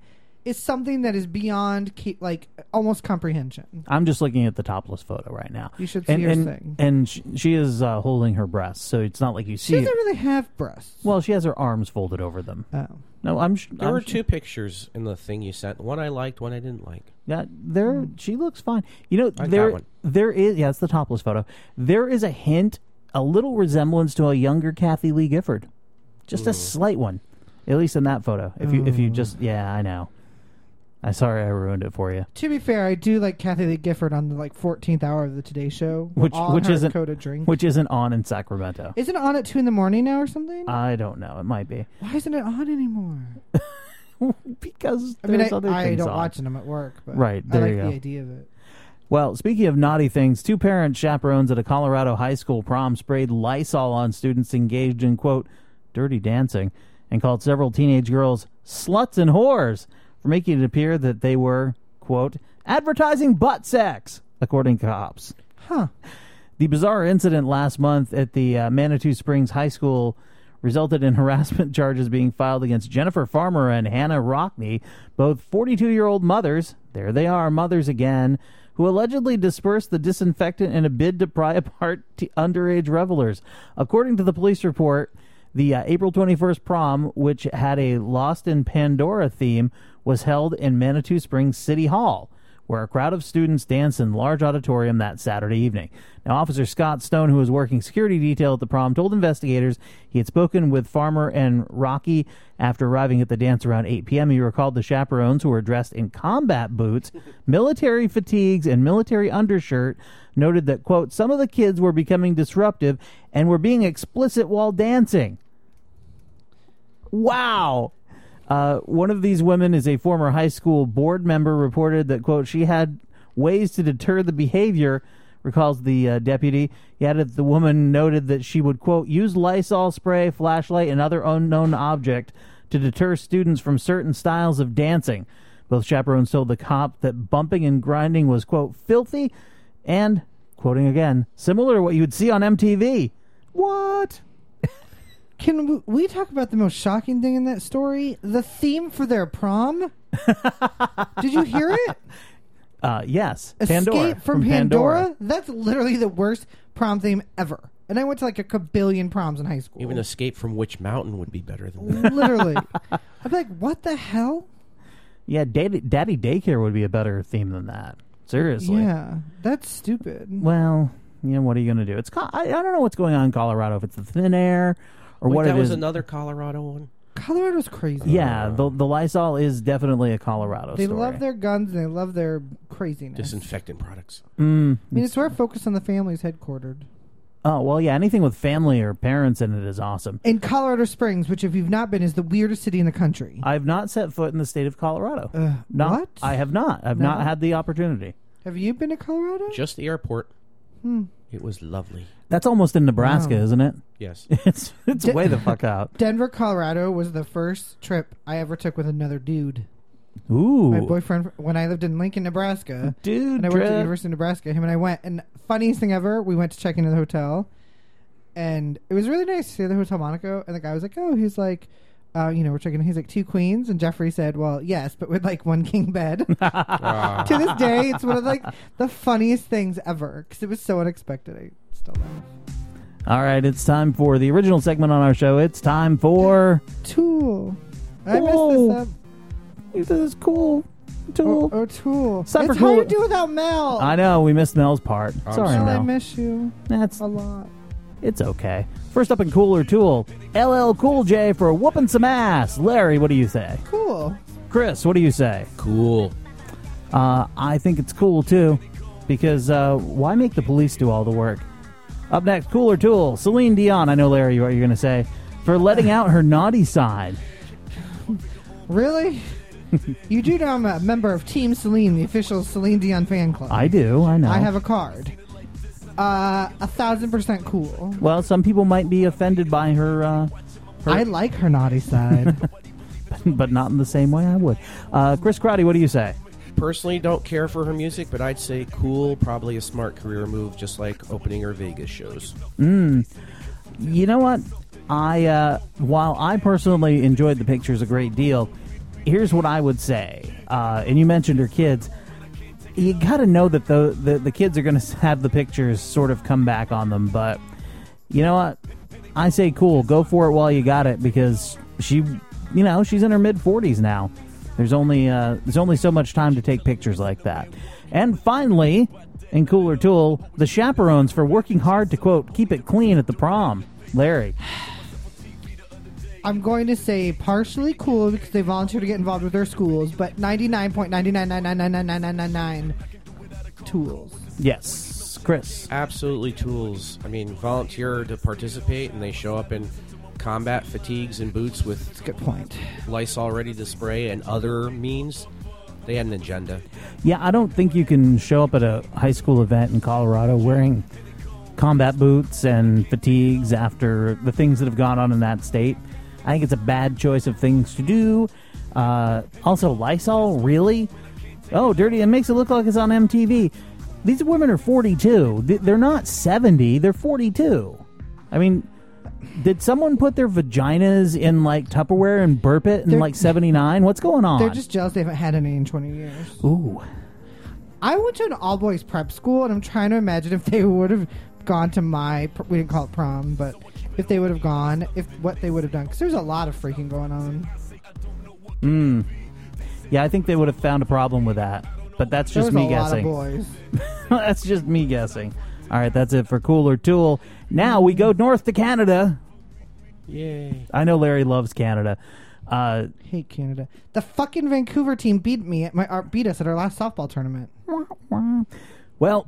is something that is beyond ke- like almost comprehension. I'm just looking at the topless photo right now. You should see and, her and, thing. And she, she is uh, holding her breasts, so it's not like you see She doesn't it. really have breasts. Well, she has her arms folded over them. Oh. No, I'm. Sh- There I'm were sh- two pictures in the thing you sent. One I liked, one I didn't like. Yeah, there. She looks fine. You know, I got there. one. There is. Yeah, it's the topless photo. There is a hint, a little resemblance to a younger Kathy Lee Gifford, just a slight one, at least in that photo. If you, if you just, yeah, I know. I'm sorry I ruined it for you. To be fair, I do like Kathy Lee Gifford on the like fourteenth hour of the Today Show, Which, all which her isn't, Coda drink. which isn't on in Sacramento. Isn't it on at two in the morning now or something? I don't know. It might be Why isn't it on anymore? because I mean, there's I, other I things don't on. watch them at work, but Right, I there like you the go. idea of it. Well, speaking of naughty things, two parent chaperones at a Colorado high school prom sprayed Lysol on students engaged in, quote, dirty dancing, and called several teenage girls sluts and whores for making it appear that they were, quote, advertising butt sex, according to cops. Huh. The bizarre incident last month at the uh, Manitou Springs High School resulted in harassment charges being filed against Jennifer Farmer and Hannah Rockney, both forty-two-year-old mothers, there they are, mothers again, who allegedly dispersed the disinfectant in a bid to pry apart t- underage revelers. According to the police report, the uh, April twenty-first prom, which had a Lost in Pandora theme, was held in Manitou Springs City Hall, where a crowd of students danced in a large auditorium that Saturday evening. Now, Officer Scott Stone, who was working security detail at the prom, told investigators he had spoken with Farmer and Rocky after arriving at the dance around eight p.m. He recalled the chaperones, who were dressed in combat boots, military fatigues, and military undershirt, noted that, quote, some of the kids were becoming disruptive and were being explicit while dancing. Wow. Uh, one of these women is a former high school board member, reported that, quote, she had ways to deter the behavior, recalls the uh, deputy. He added the woman noted that she would, quote, use Lysol spray, flashlight, and other unknown object to deter students from certain styles of dancing. Both chaperones told the cop that bumping and grinding was, quote, filthy and, quoting again, similar to what you would see on M T V. What? Can we, we talk about the most shocking thing in that story? The theme for their prom? Did you hear it? Uh, yes. Escape Pandora, from, from Pandora? Pandora. That's literally the worst prom theme ever. And I went to like a kabillion proms in high school. Even Escape from Witch Mountain would be better than that. Literally. I'd be like, what the hell? Yeah, Daddy, Daddy Daycare would be a better theme than that. Seriously. Yeah, that's stupid. Well, you know, what are you going to do? It's co- I, I don't know what's going on in Colorado, if it's the thin air or Wait, what that it was is. another Colorado one? Colorado's crazy. Yeah, the, the Lysol is definitely a Colorado They story. love their guns and they love their craziness. Disinfectant products. Mm, I mean, it's where Focus on the Family is headquartered. oh, well, yeah, anything with family or parents in it is awesome. In Colorado Springs, which if you've not been, is the weirdest city in the country. I've not set foot in the state of Colorado. Uh, Not- what? I have not. I've No. not had the opportunity. Have you been to Colorado? Just the airport. Hmm. It was lovely. That's almost in Nebraska, Wow. isn't it? Yes. It's it's De- way the fuck out. Denver, Colorado was the first trip I ever took with another dude. Ooh. My boyfriend, when I lived in Lincoln, Nebraska. Dude, And I worked at trip. the University of Nebraska. Him and I went. And funniest thing ever, we went to check into the hotel. And it was really nice to stay at the Hotel Monaco. And the guy was like, oh, he's like, uh, you know, we're checking. He's like, two queens. And Jeffrey said, well, yes, but with like one king bed. Ah. To this day, it's one of like the funniest things ever. Because it was so unexpected. I still laugh. All right, it's time for the original segment on our show. It's time for Tool. I Whoa. messed this up. This is cool. Tool. Oh, oh, Tool. It's time for It's hard Cool- to do without Mel. I know we missed Mel's part. I'm Sorry, sorry. Mel, I Mel. miss you That's a lot. it's okay. First up in Cooler Tool, L L Cool J for whooping some ass. Larry, what do you say? Cool. Chris, what do you say? Cool. Uh, I think it's cool too, because uh, why make the police do all the work? Up next, Cooler Tool, Celine Dion. I know, Larry, what you're going to say, for letting out her naughty side. Really? You do know I'm a member of Team Celine, the official Celine Dion fan club. I do, I know. I have a card. Uh, a thousand percent cool. Well, some people might be offended by her, uh, her I like her naughty side. but not in the same way I would. Uh, Chris Crotty, what do you say? Personally, don't care for her music, but I'd say cool, probably a smart career move, just like opening her Vegas shows. Mm. You know what? I uh, while I personally enjoyed the pictures a great deal, here's what I would say. Uh, and you mentioned her kids. You got to know that the, the the kids are going to have the pictures sort of come back on them. But you know what? I say cool. Go for it while you got it, because she, you know, she's in her mid forties now. There's only uh, there's only so much time to take pictures like that. And finally, in Cooler Tool, the chaperones for working hard to, quote, keep it clean at the prom. Larry. I'm going to say partially cool because they volunteer to get involved with their schools, but ninety-nine point nine nine nine nine nine nine nine nine nine tools. Yes. Chris. Absolutely tools. I mean, volunteer to participate, and they show up in combat fatigues and boots with That's a good point. Lysol ready to spray and other means. They had an agenda. Yeah, I don't think you can show up at a high school event in Colorado wearing combat boots and fatigues after the things that have gone on in that state. I think it's a bad choice of things to do. Uh, also, Lysol, really? Oh, dirty. It makes it look like it's on M T V. These women are forty-two. They're not seventy. They're forty-two. I mean, did someone put their vaginas in, like, Tupperware and burp it in, They're- like, seventy-nine? What's going on? They're just jealous they haven't had any in twenty years. Ooh. I went to an all-boys prep school, and I'm trying to imagine if they would have gone to my... pr- We didn't call it prom, but if they would have gone, if what they would have done. Because there's a lot of freaking going on. Mm. Yeah, I think they would have found a problem with that. But that's There just was me a guessing. lot of boys. That's just me guessing. All right, that's it for Cooler Tool. Now we go north to Canada. Yay. I know Larry loves Canada. Uh, Hate Canada. The fucking Vancouver team beat me at my uh, beat us at our last softball tournament. well,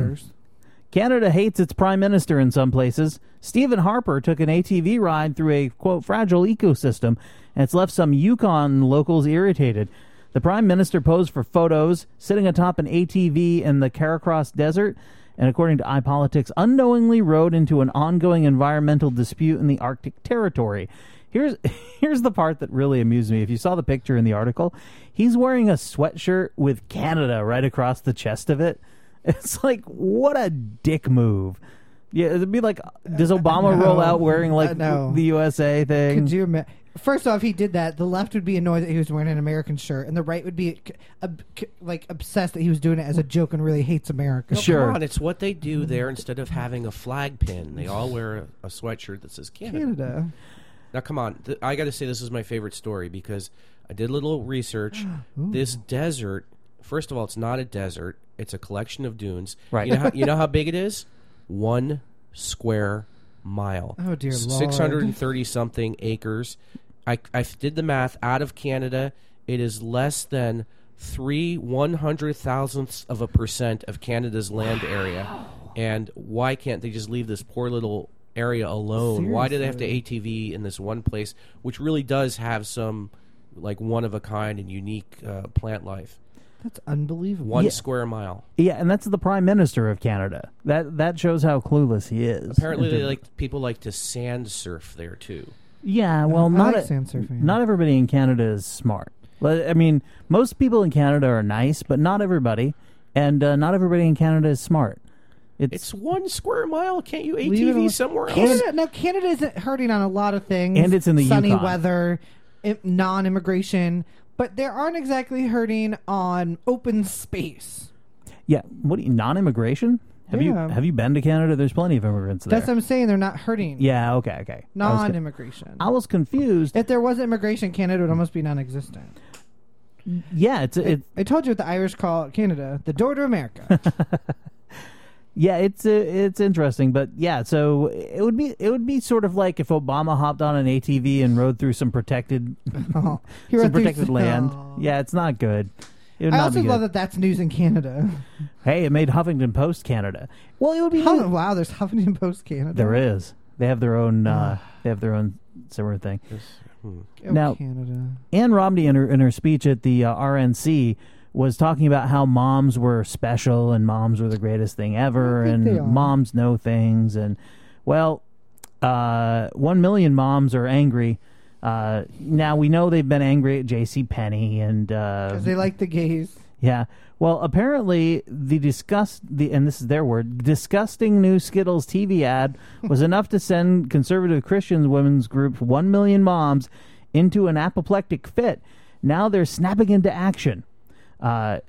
Canada hates its prime minister in some places. Stephen Harper took an A T V ride through a, quote, fragile ecosystem, and it's left some Yukon locals irritated. The prime minister posed for photos, sitting atop an A T V in the Caracross Desert, and according to iPolitics, unknowingly rode into an ongoing environmental dispute in the Arctic territory. Here's here's the part that really amused me. If you saw the picture in the article, he's wearing a sweatshirt with Canada right across the chest of it. It's like, what a dick move. Yeah, it'd be like, does Obama No. roll out wearing like Uh, no. the U S A thing? Could you imagine? First off, he did that. The left would be annoyed that he was wearing an American shirt, and the right would be uh, like obsessed that he was doing it as a joke and really hates America. No, Sure. Come on, it's what they do there. Instead of having a flag pin, they all wear a, a sweatshirt that says Canada. Canada. Now, come on. Th- I got to say this is my favorite story because I did a little research. This desert, first of all, it's not a desert. It's a collection of dunes. Right. You know how, you know how big it is? One square mile. Oh, dear Lord. six hundred thirty something acres. I, I did the math. Out of Canada, it is less than three one hundred thousandths of a percent of Canada's land area. And why can't they just leave this poor little area alone? Why do they have to Seriously. A T V in this one place, which really does have some like one of a kind and unique uh, plant life? That's unbelievable. One Yeah. square mile. Yeah, and that's the Prime Minister of Canada. That that shows how clueless he is. Apparently, In they terms- like people like to sand surf there too. Yeah, well, I not like a- sand surfing. not everybody in Canada is smart. Well, I mean, most people in Canada are nice, but not everybody, and uh, not everybody in Canada is smart. It's, It's one square mile. Can't you Leave it A T V alone. somewhere else? Canada, no, Canada isn't hurting on a lot of things. And it's in the sunny Yukon. weather, i- non-immigration, but they aren't exactly hurting on open space. yeah. What do you, non-immigration? Have Yeah. you have you been to Canada? There's plenty of immigrants there. That's what I'm saying. They're not hurting. yeah. Okay. Okay. I was, co- Non-immigration. I was confused. If there wasn't immigration, Canada would almost be non-existent. yeah. It's it. I told you what the Irish call Canada, the door to America. Yeah, it's uh, it's interesting, but yeah, so it would be it would be sort of like if Obama hopped on an A T V and rode through some protected Oh, he some went through- protected land. Oh. Yeah, it's not good. It would I not also be love good. that that's news in Canada. Hey, it made Huffington Post Canada. Well, it would be Huff- wow, there's Huffington Post Canada. there is. They have their own. Uh, they have their own similar thing. Oh, Now- Canada. Ann Romney, in her in her speech at the uh, R N C, was talking about how moms were special and moms were the greatest thing ever, I think they and are. moms know things. And well, uh, one million moms are angry. Uh, now we know they've been angry at J C Penney and uh, Because they like the gays. yeah. Well, apparently the disgust the and this is their word, disgusting new Skittles T V ad was enough to send conservative Christian women's group One Million Moms into an apoplectic fit. Now they're snapping into action. Uh,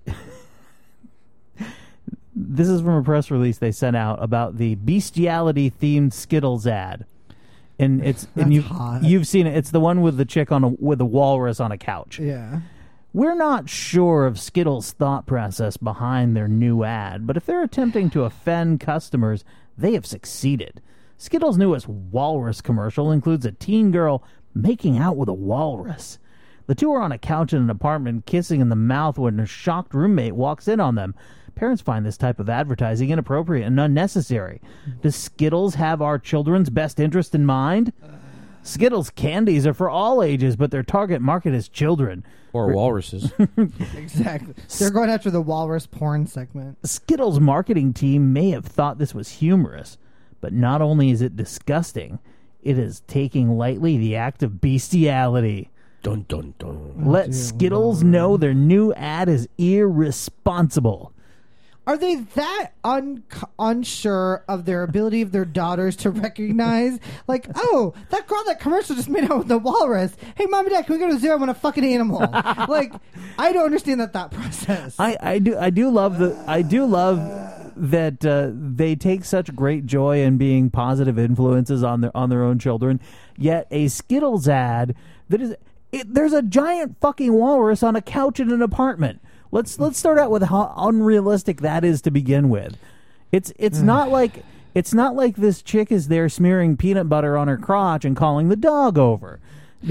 this is from a press release they sent out about the bestiality-themed Skittles ad. And it's and That's you've, hot. you've seen it. It's the one with the chick on a, with a walrus on a couch. Yeah. We're not sure of Skittles' thought process behind their new ad, but if they're attempting to offend customers, they have succeeded. Skittles' newest walrus commercial includes a teen girl making out with a walrus. The two are on a couch in an apartment, kissing in the mouth when a shocked roommate walks in on them. Parents find this type of advertising inappropriate and unnecessary. Does Skittles have our children's best interest in mind? Skittles candies are for all ages, but their target market is children. Or walruses. Exactly. They're going after the walrus porn segment. Skittles' marketing team may have thought this was humorous, but not only is it disgusting, it is taking lightly the act of bestiality. Dun, dun, dun. Let dear Skittles Lord. know their new ad is irresponsible. Are they that un- unsure of their ability of their daughters to recognize, like, oh, that girl, that commercial just made out with the walrus. Hey, mom and dad, can we go to Zero on a fucking animal? Like, I don't understand that thought process. I, I do I do love the I do love that uh, they take such great joy in being positive influences on their on their own children. Yet a Skittles ad that is it, there's a giant fucking walrus on a couch in an apartment. Let's let's start out with how unrealistic that is to begin with. It's it's not like it's not like this chick is there smearing peanut butter on her crotch and calling the dog over.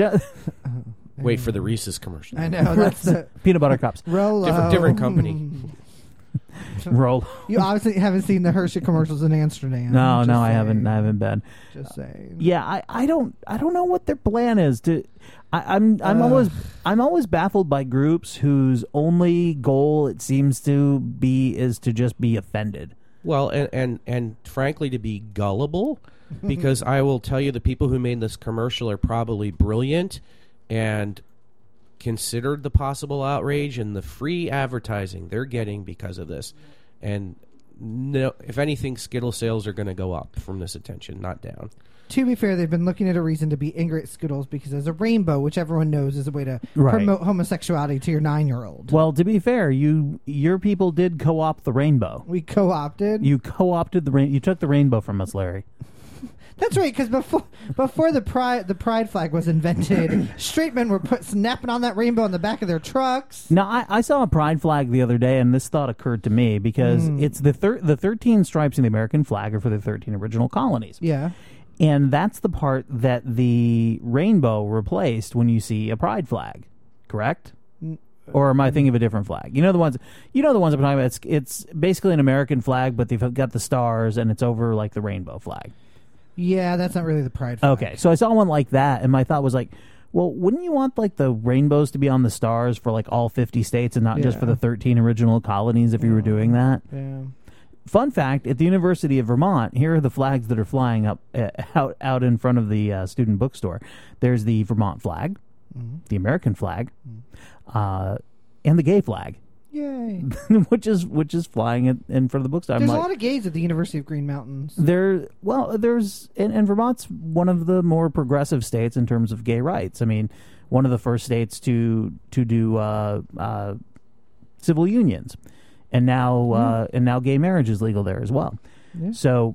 Wait for the Reese's commercial. I know, that's the Peanut butter cups. Rolo. Different, different company. Roll. You obviously haven't seen the Hershey commercials in Amsterdam. No, Just no, I saying. haven't. I haven't been. Just saying. Yeah, I, I don't I don't know what their plan is to. I, I'm I'm always I'm always baffled by groups whose only goal it seems to be is to just be offended. Well, and, and, and frankly, to be gullible, because I will tell you the people who made this commercial are probably brilliant and considered the possible outrage and the free advertising they're getting because of this. And no, if anything, Skittle sales are going to go up from this attention, not down. To be fair, they've been looking at a reason to be angry at Skittles because there's a rainbow, which everyone knows is a way to Right. promote homosexuality to your nine-year-old. Well, to be fair, you your people did co-opt the rainbow. We co-opted. You co-opted the rain. You took the rainbow from us, Larry. That's right, because before before the pride the pride flag was invented, straight men were put snapping on that rainbow on the back of their trucks. Now, I, I saw a pride flag the other day, and this thought occurred to me because Mm. it's the thir- the thirteen stripes in the American flag are for the thirteen original colonies. Yeah. And that's the part that the rainbow replaced when you see a pride flag, correct? Or am I thinking of a different flag? You know the ones. You know the ones I'm talking about. It's it's basically an American flag, but they've got the stars, and it's over like the rainbow flag. Yeah, that's not really the pride flag. Okay, so I saw one like that, and my thought was like, well, wouldn't you want like the rainbows to be on the stars for like all fifty states and not just Yeah. for the thirteen original colonies if you were doing that? Yeah. Fun fact, at the University of Vermont, here are the flags that are flying up uh, out out in front of the uh, student bookstore. There's the Vermont flag, Mm-hmm. the American flag, uh, and the gay flag, Yay. which is which is flying in, in front of the bookstore. I'm There's like, a lot of gays at the University of Green Mountains. there, well, there's and, and Vermont's one of the more progressive states in terms of gay rights. I mean, one of the first states to to do uh, uh, civil unions, and now uh, and now gay marriage is legal there as well. Yeah. So,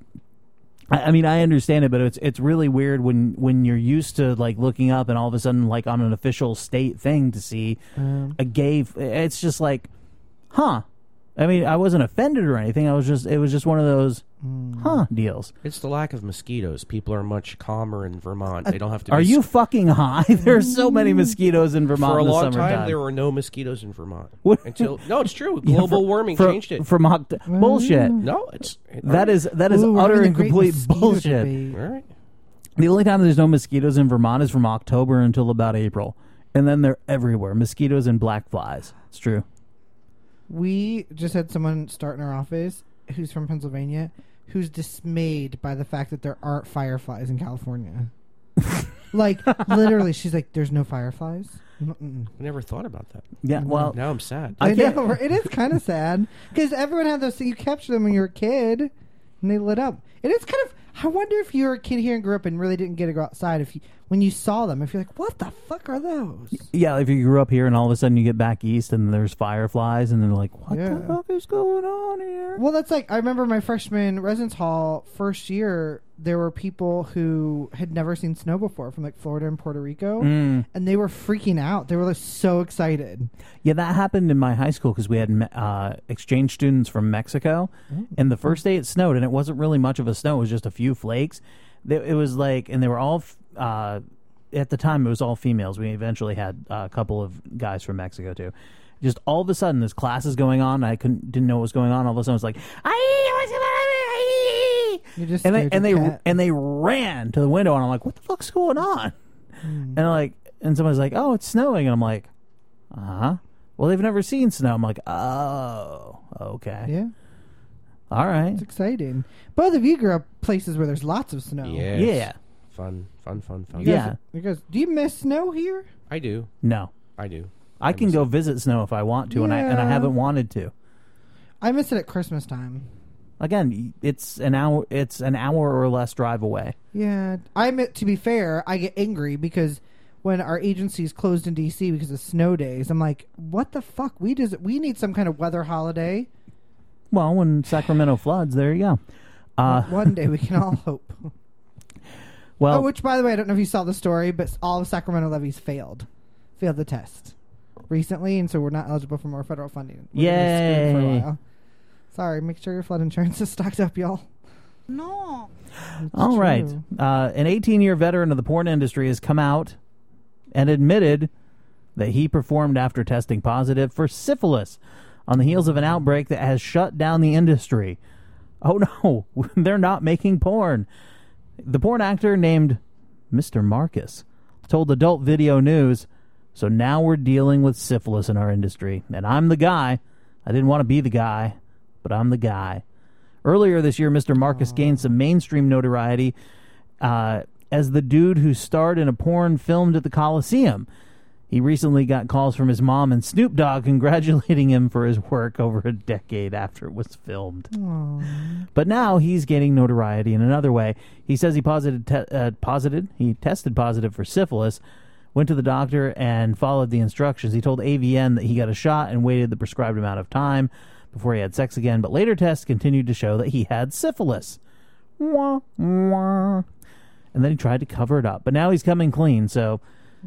I, I mean, I understand it, but it's it's really weird when when you're used to like looking up and all of a sudden, like on an official state thing, to see Um, a gay. f- It's just like, huh. I mean, I wasn't offended or anything. I was just it was just one of those, huh, deals. It's the lack of mosquitoes. People are much calmer in Vermont. They don't have to. Are be you fucking high? There's so many mosquitoes in Vermont For a in the long summertime. time, there were no mosquitoes in Vermont. What? Until no, it's true. Yeah, Global for- warming for- changed it. From Oct- bullshit. No, it's it, That is that is Ooh, we're utter having and a great complete mosquito bullshit. debate. all right. The only time there's no mosquitoes in Vermont is from October until about April, and then they're everywhere. Mosquitoes and black flies. It's true. We just had someone start in our office who's from Pennsylvania who's dismayed by the fact that there aren't fireflies in California. Like, literally, she's like, there's no fireflies? Mm-mm. I never thought about that. Yeah. Well, Now I'm sad. I I, can't- know, right? It is kind of sad because everyone had those things. You capture them when you're a kid and they lit up. It is kind of, I wonder if you're a kid here and grew up and really didn't get to go outside. If you, when when you saw them, if you're like, what the fuck are those? Yeah, if you grew up here and all of a sudden you get back east and there's fireflies and they're like, what Yeah. the fuck is going on here? Well, that's like, I remember my freshman residence hall first year, there were people who had never seen snow before from like Florida and Puerto Rico, Mm. and they were freaking out. They were like so excited. Yeah, that happened in my high school because we had me- uh, exchange students from Mexico, and the first day it snowed, and it wasn't really much of a snow; it was just a few flakes. They, it was like, and they were all f- uh, at the time it was all females. We eventually had uh, a couple of guys from Mexico too. Just all of a sudden, this class is going on. I couldn't didn't know what was going on. All of a sudden, it was like, "Aye, what's going on?" You just and they scared and they your cat. and they ran to the window, and I'm like, "What the fuck's going on?" Hmm. And like, and somebody's like, "Oh, it's snowing," and I'm like, "Uh huh." Well, they've never seen snow. I'm like, "Oh, okay, Yeah, all right, it's exciting. Both of you grew up places where there's lots of snow. Yes. yeah, Fun, fun, fun, fun. You guys, Yeah. You guys, do you miss snow here? I do. no." I do. I can miss go it. visit snow if I want to, and I and I Yeah. haven't wanted to. I miss it at Christmas time. Again, it's an hour. It's an hour or less drive away. Yeah, I admit, to be fair, I get angry because when our agency's closed in D C because of snow days, I'm like, what the fuck? We just we need some kind of weather holiday. Well, when Sacramento floods, there you go. Uh, One day we can all hope. well, Oh, which, by the way, I don't know if you saw the story, but all of Sacramento levies failed, failed the test recently, and so we're not eligible for more federal funding. We're gonna be screwed for a Yay. while. Sorry, make sure your flood insurance is stocked up, y'all. No. It's all right. true. Uh, an eighteen-year veteran of the porn industry has come out and admitted that he performed after testing positive for syphilis on the heels of an outbreak that has shut down the industry. Oh no, they're not making porn. The porn actor named Mister Marcus told Adult Video News, "So now we're dealing with syphilis in our industry, and I'm the guy. I didn't want to be the guy, but I'm the guy." Earlier this year, Mister Marcus gained some mainstream notoriety uh, as the dude who starred in a porn filmed at the Coliseum. He recently got calls from his mom and Snoop Dogg congratulating him for his work over a decade after it was filmed. But now he's gaining notoriety in another way. He says he posited, te- uh, posited, he tested positive for syphilis, went to the doctor and followed the instructions. He told A V N that he got a shot and waited the prescribed amount of time before he had sex again, but later tests continued to show that he had syphilis. Wah, wah. And then he tried to cover it up, but now he's coming clean, so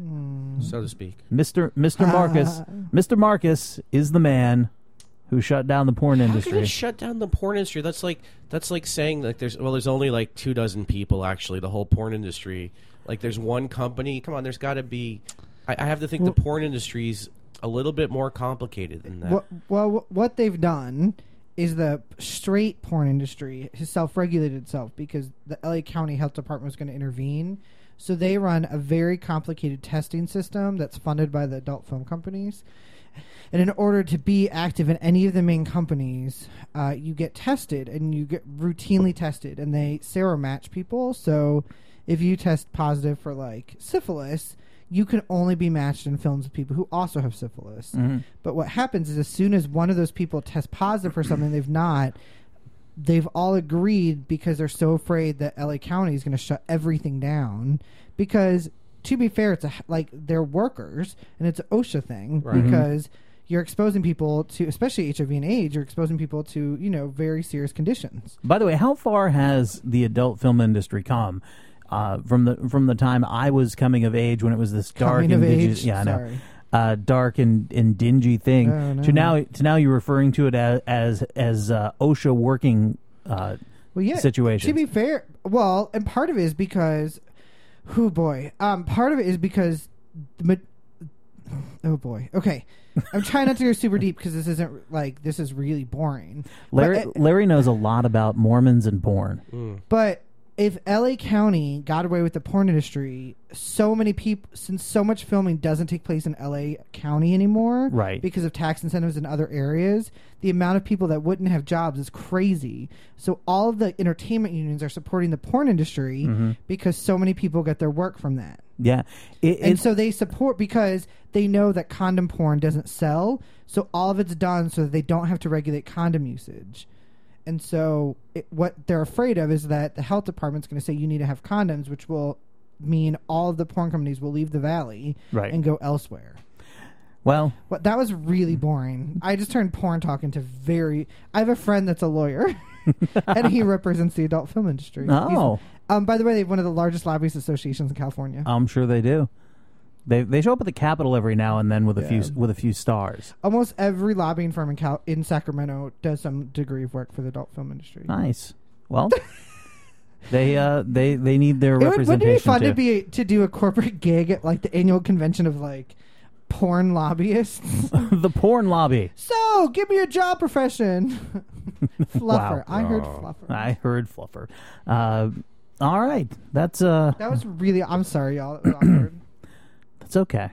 So to speak. Mister Mister Marcus, Mister Marcus is the man who shut down the porn How can industry. it shut down the porn industry? That's like that's like saying that there's well, there's only like two dozen people actually. The whole porn industry, like there's one company. Come on, there's got to be. I, I have to think Well- the porn industry's a little bit more complicated than that. What, well, what they've done is the straight porn industry has self-regulated itself because the L A County Health Department was going to intervene. So they run a very complicated testing system that's funded by the adult film companies. And in order to be active in any of the main companies, uh, you get tested and you get routinely tested, and they seromatch people. So if you test positive for like syphilis, you can only be matched in films with people who also have syphilis. Mhm. But what happens is as soon as one of those people tests positive for something they've not, they've all agreed because they're so afraid that L A County is going to shut everything down. Because to be fair, it's a, like they're workers and it's an OSHA thing Right. because you're exposing people to, especially H I V and AIDS, you're exposing people to, you know, very serious conditions. By the way, how far has the adult film industry come uh, from the from the time I was coming of age when it was this dark Coming and of dingy, age? yeah, I know, Sorry. uh, dark and, and dingy thing Oh, no. to now to now you're referring to it as as, as uh, OSHA working uh, Well, yeah. situations. To be fair, well, and part of it is because, oh boy, um, part of it is because, the, ma- oh boy, okay, I'm trying not to go super deep because this isn't like this is really boring. Larry but, Larry knows a lot about Mormons and porn. but if L A County got away with the porn industry, so many people, since so much filming doesn't take place in L A County anymore, Right. because of tax incentives in other areas, the amount of people that wouldn't have jobs is crazy. So all of the entertainment unions are supporting the porn industry Mm-hmm. because so many people get their work from that. Yeah, it, And it's so they support because they know that condom porn doesn't sell. So all of it's done so that they don't have to regulate condom usage. And so it, what they're afraid of is that the health department's going to say you need to have condoms, which will mean all of the porn companies will leave the valley Right. and go elsewhere. Well, What that was really boring. I just turned porn talk into very. I have a friend that's a lawyer, and he represents the adult film industry. Oh. He's- um. By the way, they have one of the largest lobbyist associations in California. I'm sure they do. They they show up at the Capitol every now and then with a Yeah. few with a few stars. Almost every lobbying firm in Cal- in Sacramento does some degree of work for the adult film industry. Nice. Well, they uh they they need their It would, representation wouldn't it be fun too. to be to do a corporate gig at like the annual convention of like porn lobbyists? The porn lobby. So, give me a job profession. Fluffer. Wow. I heard Oh. fluffer. I heard fluffer. Uh, all right, that's uh That was really. I'm sorry, y'all. It was awkward. that's okay.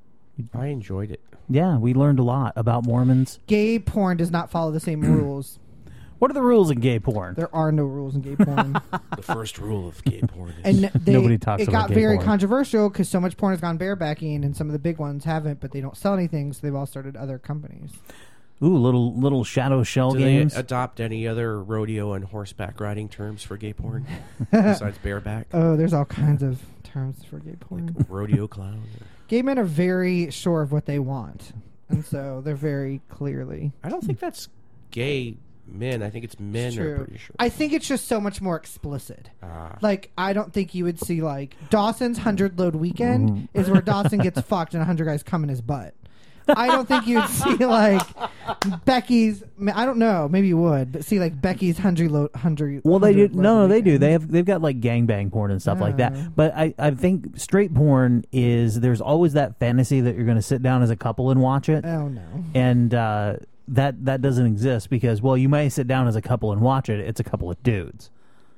I enjoyed it. Yeah, we learned a lot about Mormons. Gay porn does not follow the same rules. What are the rules in gay porn? There are no rules in gay porn. The first rule of gay porn is And they, Nobody talks it about got gay very porn. controversial because so much porn has gone barebacking, and some of the big ones haven't, but they don't sell anything, so they've all started other companies. Ooh, little little shadow shell Do games. they adopt any other rodeo and horseback riding terms for gay porn besides bareback? Oh, there's all kinds of terms for gay porn. Rodeo clown? Gay men are very sure of what they want, and so they're very clearly. I don't think that's gay men. I think it's men It's are true. pretty sure. I think it's just so much more explicit. Ah. Like, I don't think you would see, like, Dawson's hundred load weekend Mm-hmm. is where Dawson gets fucked and a hundred guys come in his butt. I don't think you'd see, like, Becky's, I don't know, maybe you would, but see, like, Becky's hundred load, hundred. Well, they do. hundred No, load no, they do. weekend. They have. They've got like gangbang porn and stuff like Oh. that. But I, I think straight porn is there's always that fantasy that you're going to sit down as a couple and watch it, Oh, no. and uh, that that doesn't exist because well, you may sit down as a couple and watch it. It's a couple of dudes.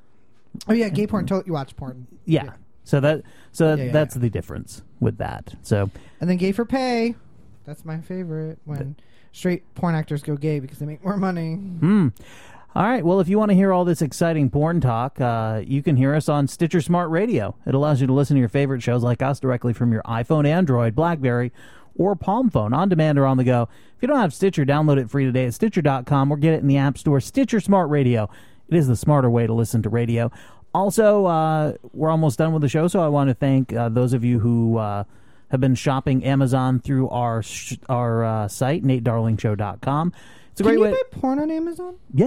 Oh, yeah, gay porn, to- you watch porn. Yeah. So that so Yeah, yeah, that's yeah. the difference with that. So And then gay for pay. That's my favorite, when straight porn actors go gay because they make more money. Hmm. All right. Well, if you want to hear all this exciting porn talk, uh, you can hear us on Stitcher Smart Radio. It allows you to listen to your favorite shows like us directly from your iPhone, Android, BlackBerry, or Palm phone, on demand or on the go. If you don't have Stitcher, download it free today at Stitcher dot com or get it in the App Store. Stitcher Smart Radio. It is the smarter way to listen to radio. Also, uh, we're almost done with the show, so I want to thank uh, those of you who uh, have been shopping Amazon through our sh- our uh, site, Nate Darling Show dot com. It's a Can great you way. buy porn on Amazon? Yeah.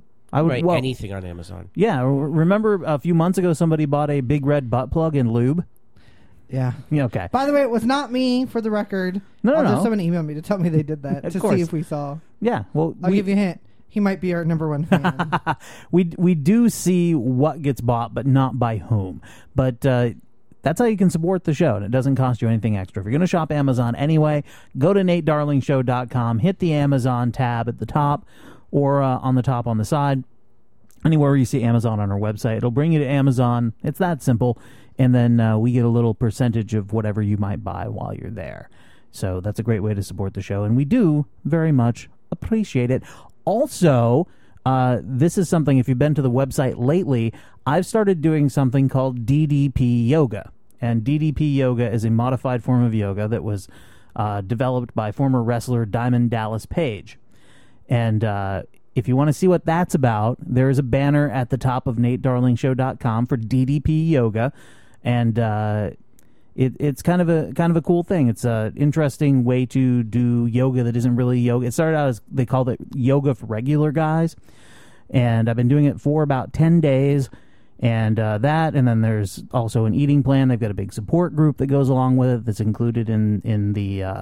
I would Right, well, anything on Amazon. Yeah, r- remember a few months ago somebody bought a big red butt plug and lube? Yeah. Yeah, okay. By the way, it was not me, for the record. No, no, Although no. someone emailed me to tell me they did that Of to course. see if we saw. Yeah, well, I'll we, give you a hint. He might be our number one fan. we we do see what gets bought, but not by whom. But uh, that's how you can support the show, and it doesn't cost you anything extra. If you're going to shop Amazon anyway, go to Nate Darling Show dot com, hit the Amazon tab at the top or uh, on the top on the side. Anywhere you see Amazon on our website, it'll bring you to Amazon. It's that simple. And then uh, we get a little percentage of whatever you might buy while you're there. So that's a great way to support the show. And we do very much appreciate it. Also, uh, this is something, if you've been to the website lately, I've started doing something called D D P Yoga. And D D P Yoga is a modified form of yoga that was uh, developed by former wrestler Diamond Dallas Page. And uh, if you want to see what that's about, there is a banner at the top of Nate Darling Show dot com for D D P Yoga. And uh, it, it's kind of a kind of a cool thing. It's an interesting way to do yoga that isn't really yoga. It started out as, they called it yoga for regular guys. And I've been doing it for about ten days. And uh, that, and then there's also an eating plan. They've got a big support group that goes along with it that's included in, in the uh,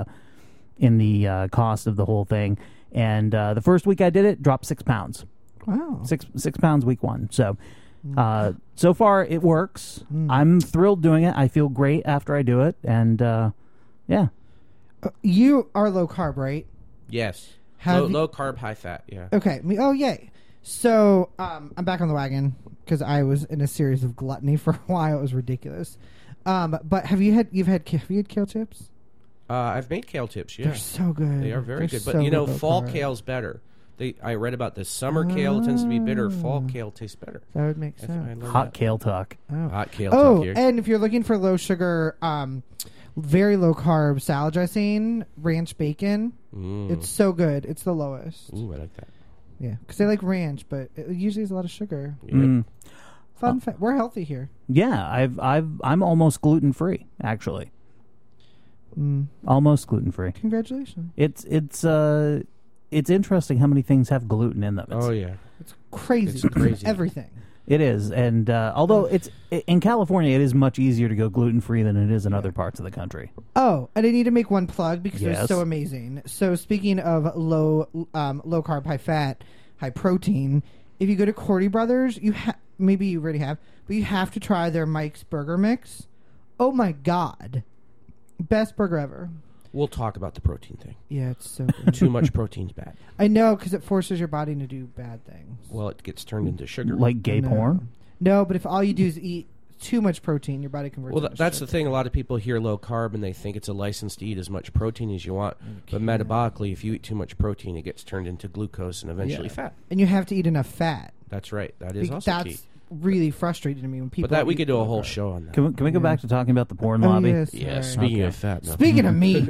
in the uh, cost of the whole thing. And uh, the first week I did it, dropped six pounds. Wow. Six six pounds week one. So uh, so far it works. I'm thrilled doing it. I feel great after I do it. And uh, yeah. Uh, you are low carb, right? Yes. Have Low, you- low carb, high fat. Yeah. Okay. Me. Oh, yay. So um, I'm back on the wagon because I was in a series of gluttony for a while. It was ridiculous. Um, but have you had you've had have you had kale chips? Uh, I've made kale tips. Yeah. They're so good. They are very They're good. But so you know, good low fall carb. kale's better. They I read about this. Summer kale tends to be bitter. Fall Ah. kale tastes better. That would make I- I sense. learned Hot that. kale talk. Oh. Hot kale Oh, talk here. and if you're looking for low sugar, um, very low carb salad dressing, ranch bacon, Mm. it's so good. It's the lowest. Ooh, I like that. Yeah, because they like ranch, but it usually has a lot of sugar. Yeah. Mm. Fun fact. We're healthy here. Yeah, I've I've I'm almost gluten free actually. Mm. Almost gluten free. Congratulations. It's it's uh it's interesting how many things have gluten in them. It's, Oh yeah. It's crazy. It's crazy. Everything. It is, and uh, although it's in California, it is much easier to go gluten free than it is in other parts of the country. Oh, and I need to make one plug because it Yes. was so amazing. So speaking of low um, low carb, high fat, high protein, if you go to Cordy Brothers, you ha- maybe you already have, but you have to try their Mike's Burger Mix. Oh my God. Best burger ever. We'll talk about the protein thing. Yeah, it's so good. Too much protein's bad. I know, because it forces your body to do bad things. Well, it gets turned into sugar. Like gay No. porn? No, but if all you do is eat too much protein, your body converts Well, it th- to that's the sugar. thing. A lot of people hear low carb and they think it's a license to eat as much protein as you want. But metabolically, if you eat too much protein, it gets turned into glucose and eventually Yeah. fat. And you have to eat enough fat. That's right. That is Be- also that's key. really frustrating to me when people. But that we eat could do a low whole carb. show on that. Can we, can we go Yeah. back to talking about the porn Oh, lobby? yes, Yeah. sorry. Speaking Okay. of fat, no. Speaking of meat,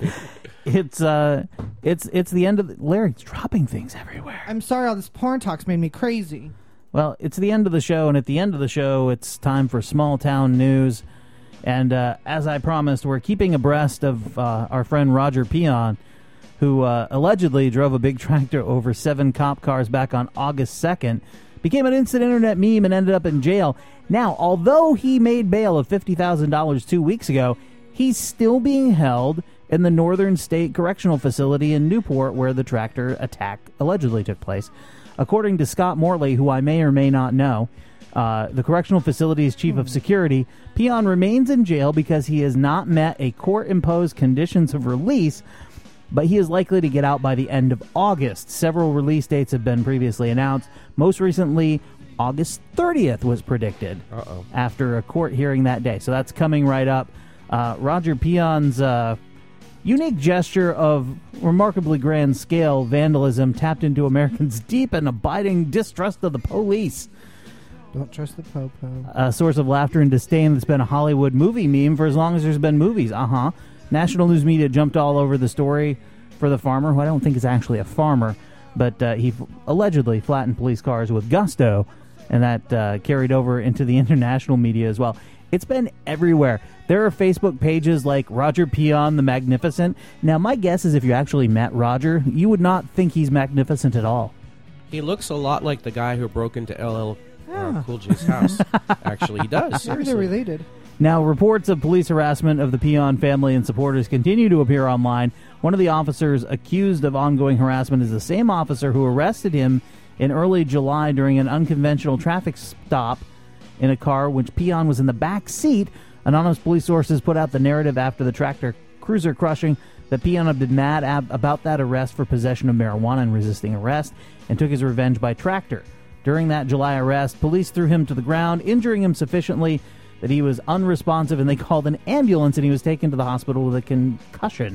It's uh, it's it's the end of the, Larry's dropping things everywhere. I'm sorry, all this porn talk's made me crazy. Well, it's the end of the show, and at the end of the show, it's time for small town news. And uh, as I promised, we're keeping abreast of uh, our friend Roger Peon, who uh, allegedly drove a big tractor over seven cop cars back on August second, became an instant internet meme, and ended up in jail. Now, although he made bail of fifty thousand dollars two weeks ago, he's still being held in the Northern State Correctional Facility in Newport, where the tractor attack allegedly took place. According to Scott Morley, who I may or may not know, uh, the correctional facility's chief of security, Peon remains in jail because he has not met a court-imposed conditions of release, but he is likely to get out by the end of August. Several release dates have been previously announced. Most recently, August thirtieth was predicted Uh-oh. after a court hearing that day. So that's coming right up. Uh, Roger Peon's uh, unique gesture of remarkably grand scale vandalism tapped into Americans' deep and abiding distrust of the police. Don't trust the po-po. A source of laughter and disdain that's been a Hollywood movie meme for as long as there's been movies. Uh-huh. National news media jumped all over the story for the farmer, who I don't think is actually a farmer, but uh, he f- allegedly flattened police cars with gusto, and that uh, carried over into the international media as well. It's been everywhere. There are Facebook pages like Roger Peon the Magnificent. Now, my guess is if you actually met Roger, you would not think he's magnificent at all. He looks a lot like the guy who broke into L L uh, Cool J's house. Actually, he does. Maybe Seriously. they're related. Now, reports of police harassment of the Peon family and supporters continue to appear online. One of the officers accused of ongoing harassment is the same officer who arrested him in early July during an unconventional traffic stop in a car which Peon was in the back seat. Anonymous police sources put out the narrative after the tractor cruiser crushing that Peon had been mad ab- about that arrest for possession of marijuana and resisting arrest, and took his revenge by tractor. During that July arrest, police threw him to the ground, injuring him sufficiently that he was unresponsive, and they called an ambulance, and he was taken to the hospital with a concussion.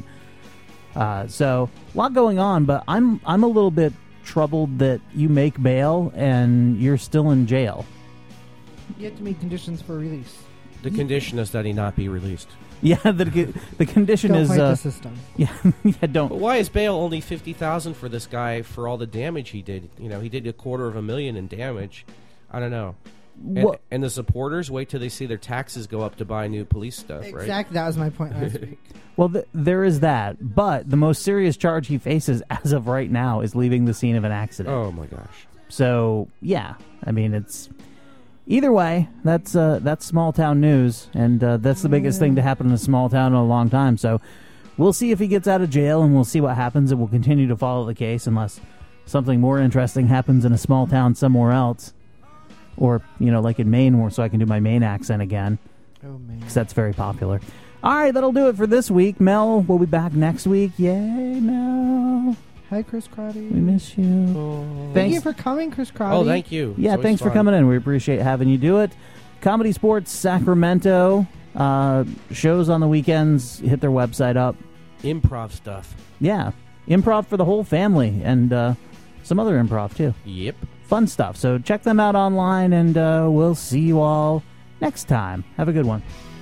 Uh, so, a lot going on, but I'm I'm a little bit troubled that you make bail and you're still in jail. You have to meet conditions for release. The condition is that he not be released. Yeah, the the condition Don't is fight uh, the system. yeah, yeah, But don't. why is bail only fifty thousand for this guy for all the damage he did? You know, he did a quarter of a million in damage. I don't know. And, What- and the supporters wait till they see their taxes go up to buy new police stuff, right? Exactly. That was my point last week. Well, th- there is that, but the most serious charge he faces as of right now is leaving the scene of an accident. Oh my gosh. So yeah, I mean it's either way. That's uh, that's small town news, and uh, that's the biggest thing to happen in a small town in a long time. So we'll see if he gets out of jail, and we'll see what happens, and we'll continue to follow the case unless something more interesting happens in a small town somewhere else, or you know, like in Maine, where so I can do my Maine accent again. Oh man. Because that's very popular. All right, that'll do it for this week. Mel will be back next week. Yay, Mel. Hi, Chris Crotty. We miss you. Thank Thanks. you for coming, Chris Crotty. Oh, thank you. It's Yeah, always thanks for fun. coming in. We appreciate having you do it. Comedy Sports Sacramento uh, shows on the weekends. Hit their website up. Improv stuff. Yeah, improv for the whole family and uh, some other improv too. Yep. Fun stuff. So check them out online, and uh, we'll see you all next time. Have a good one.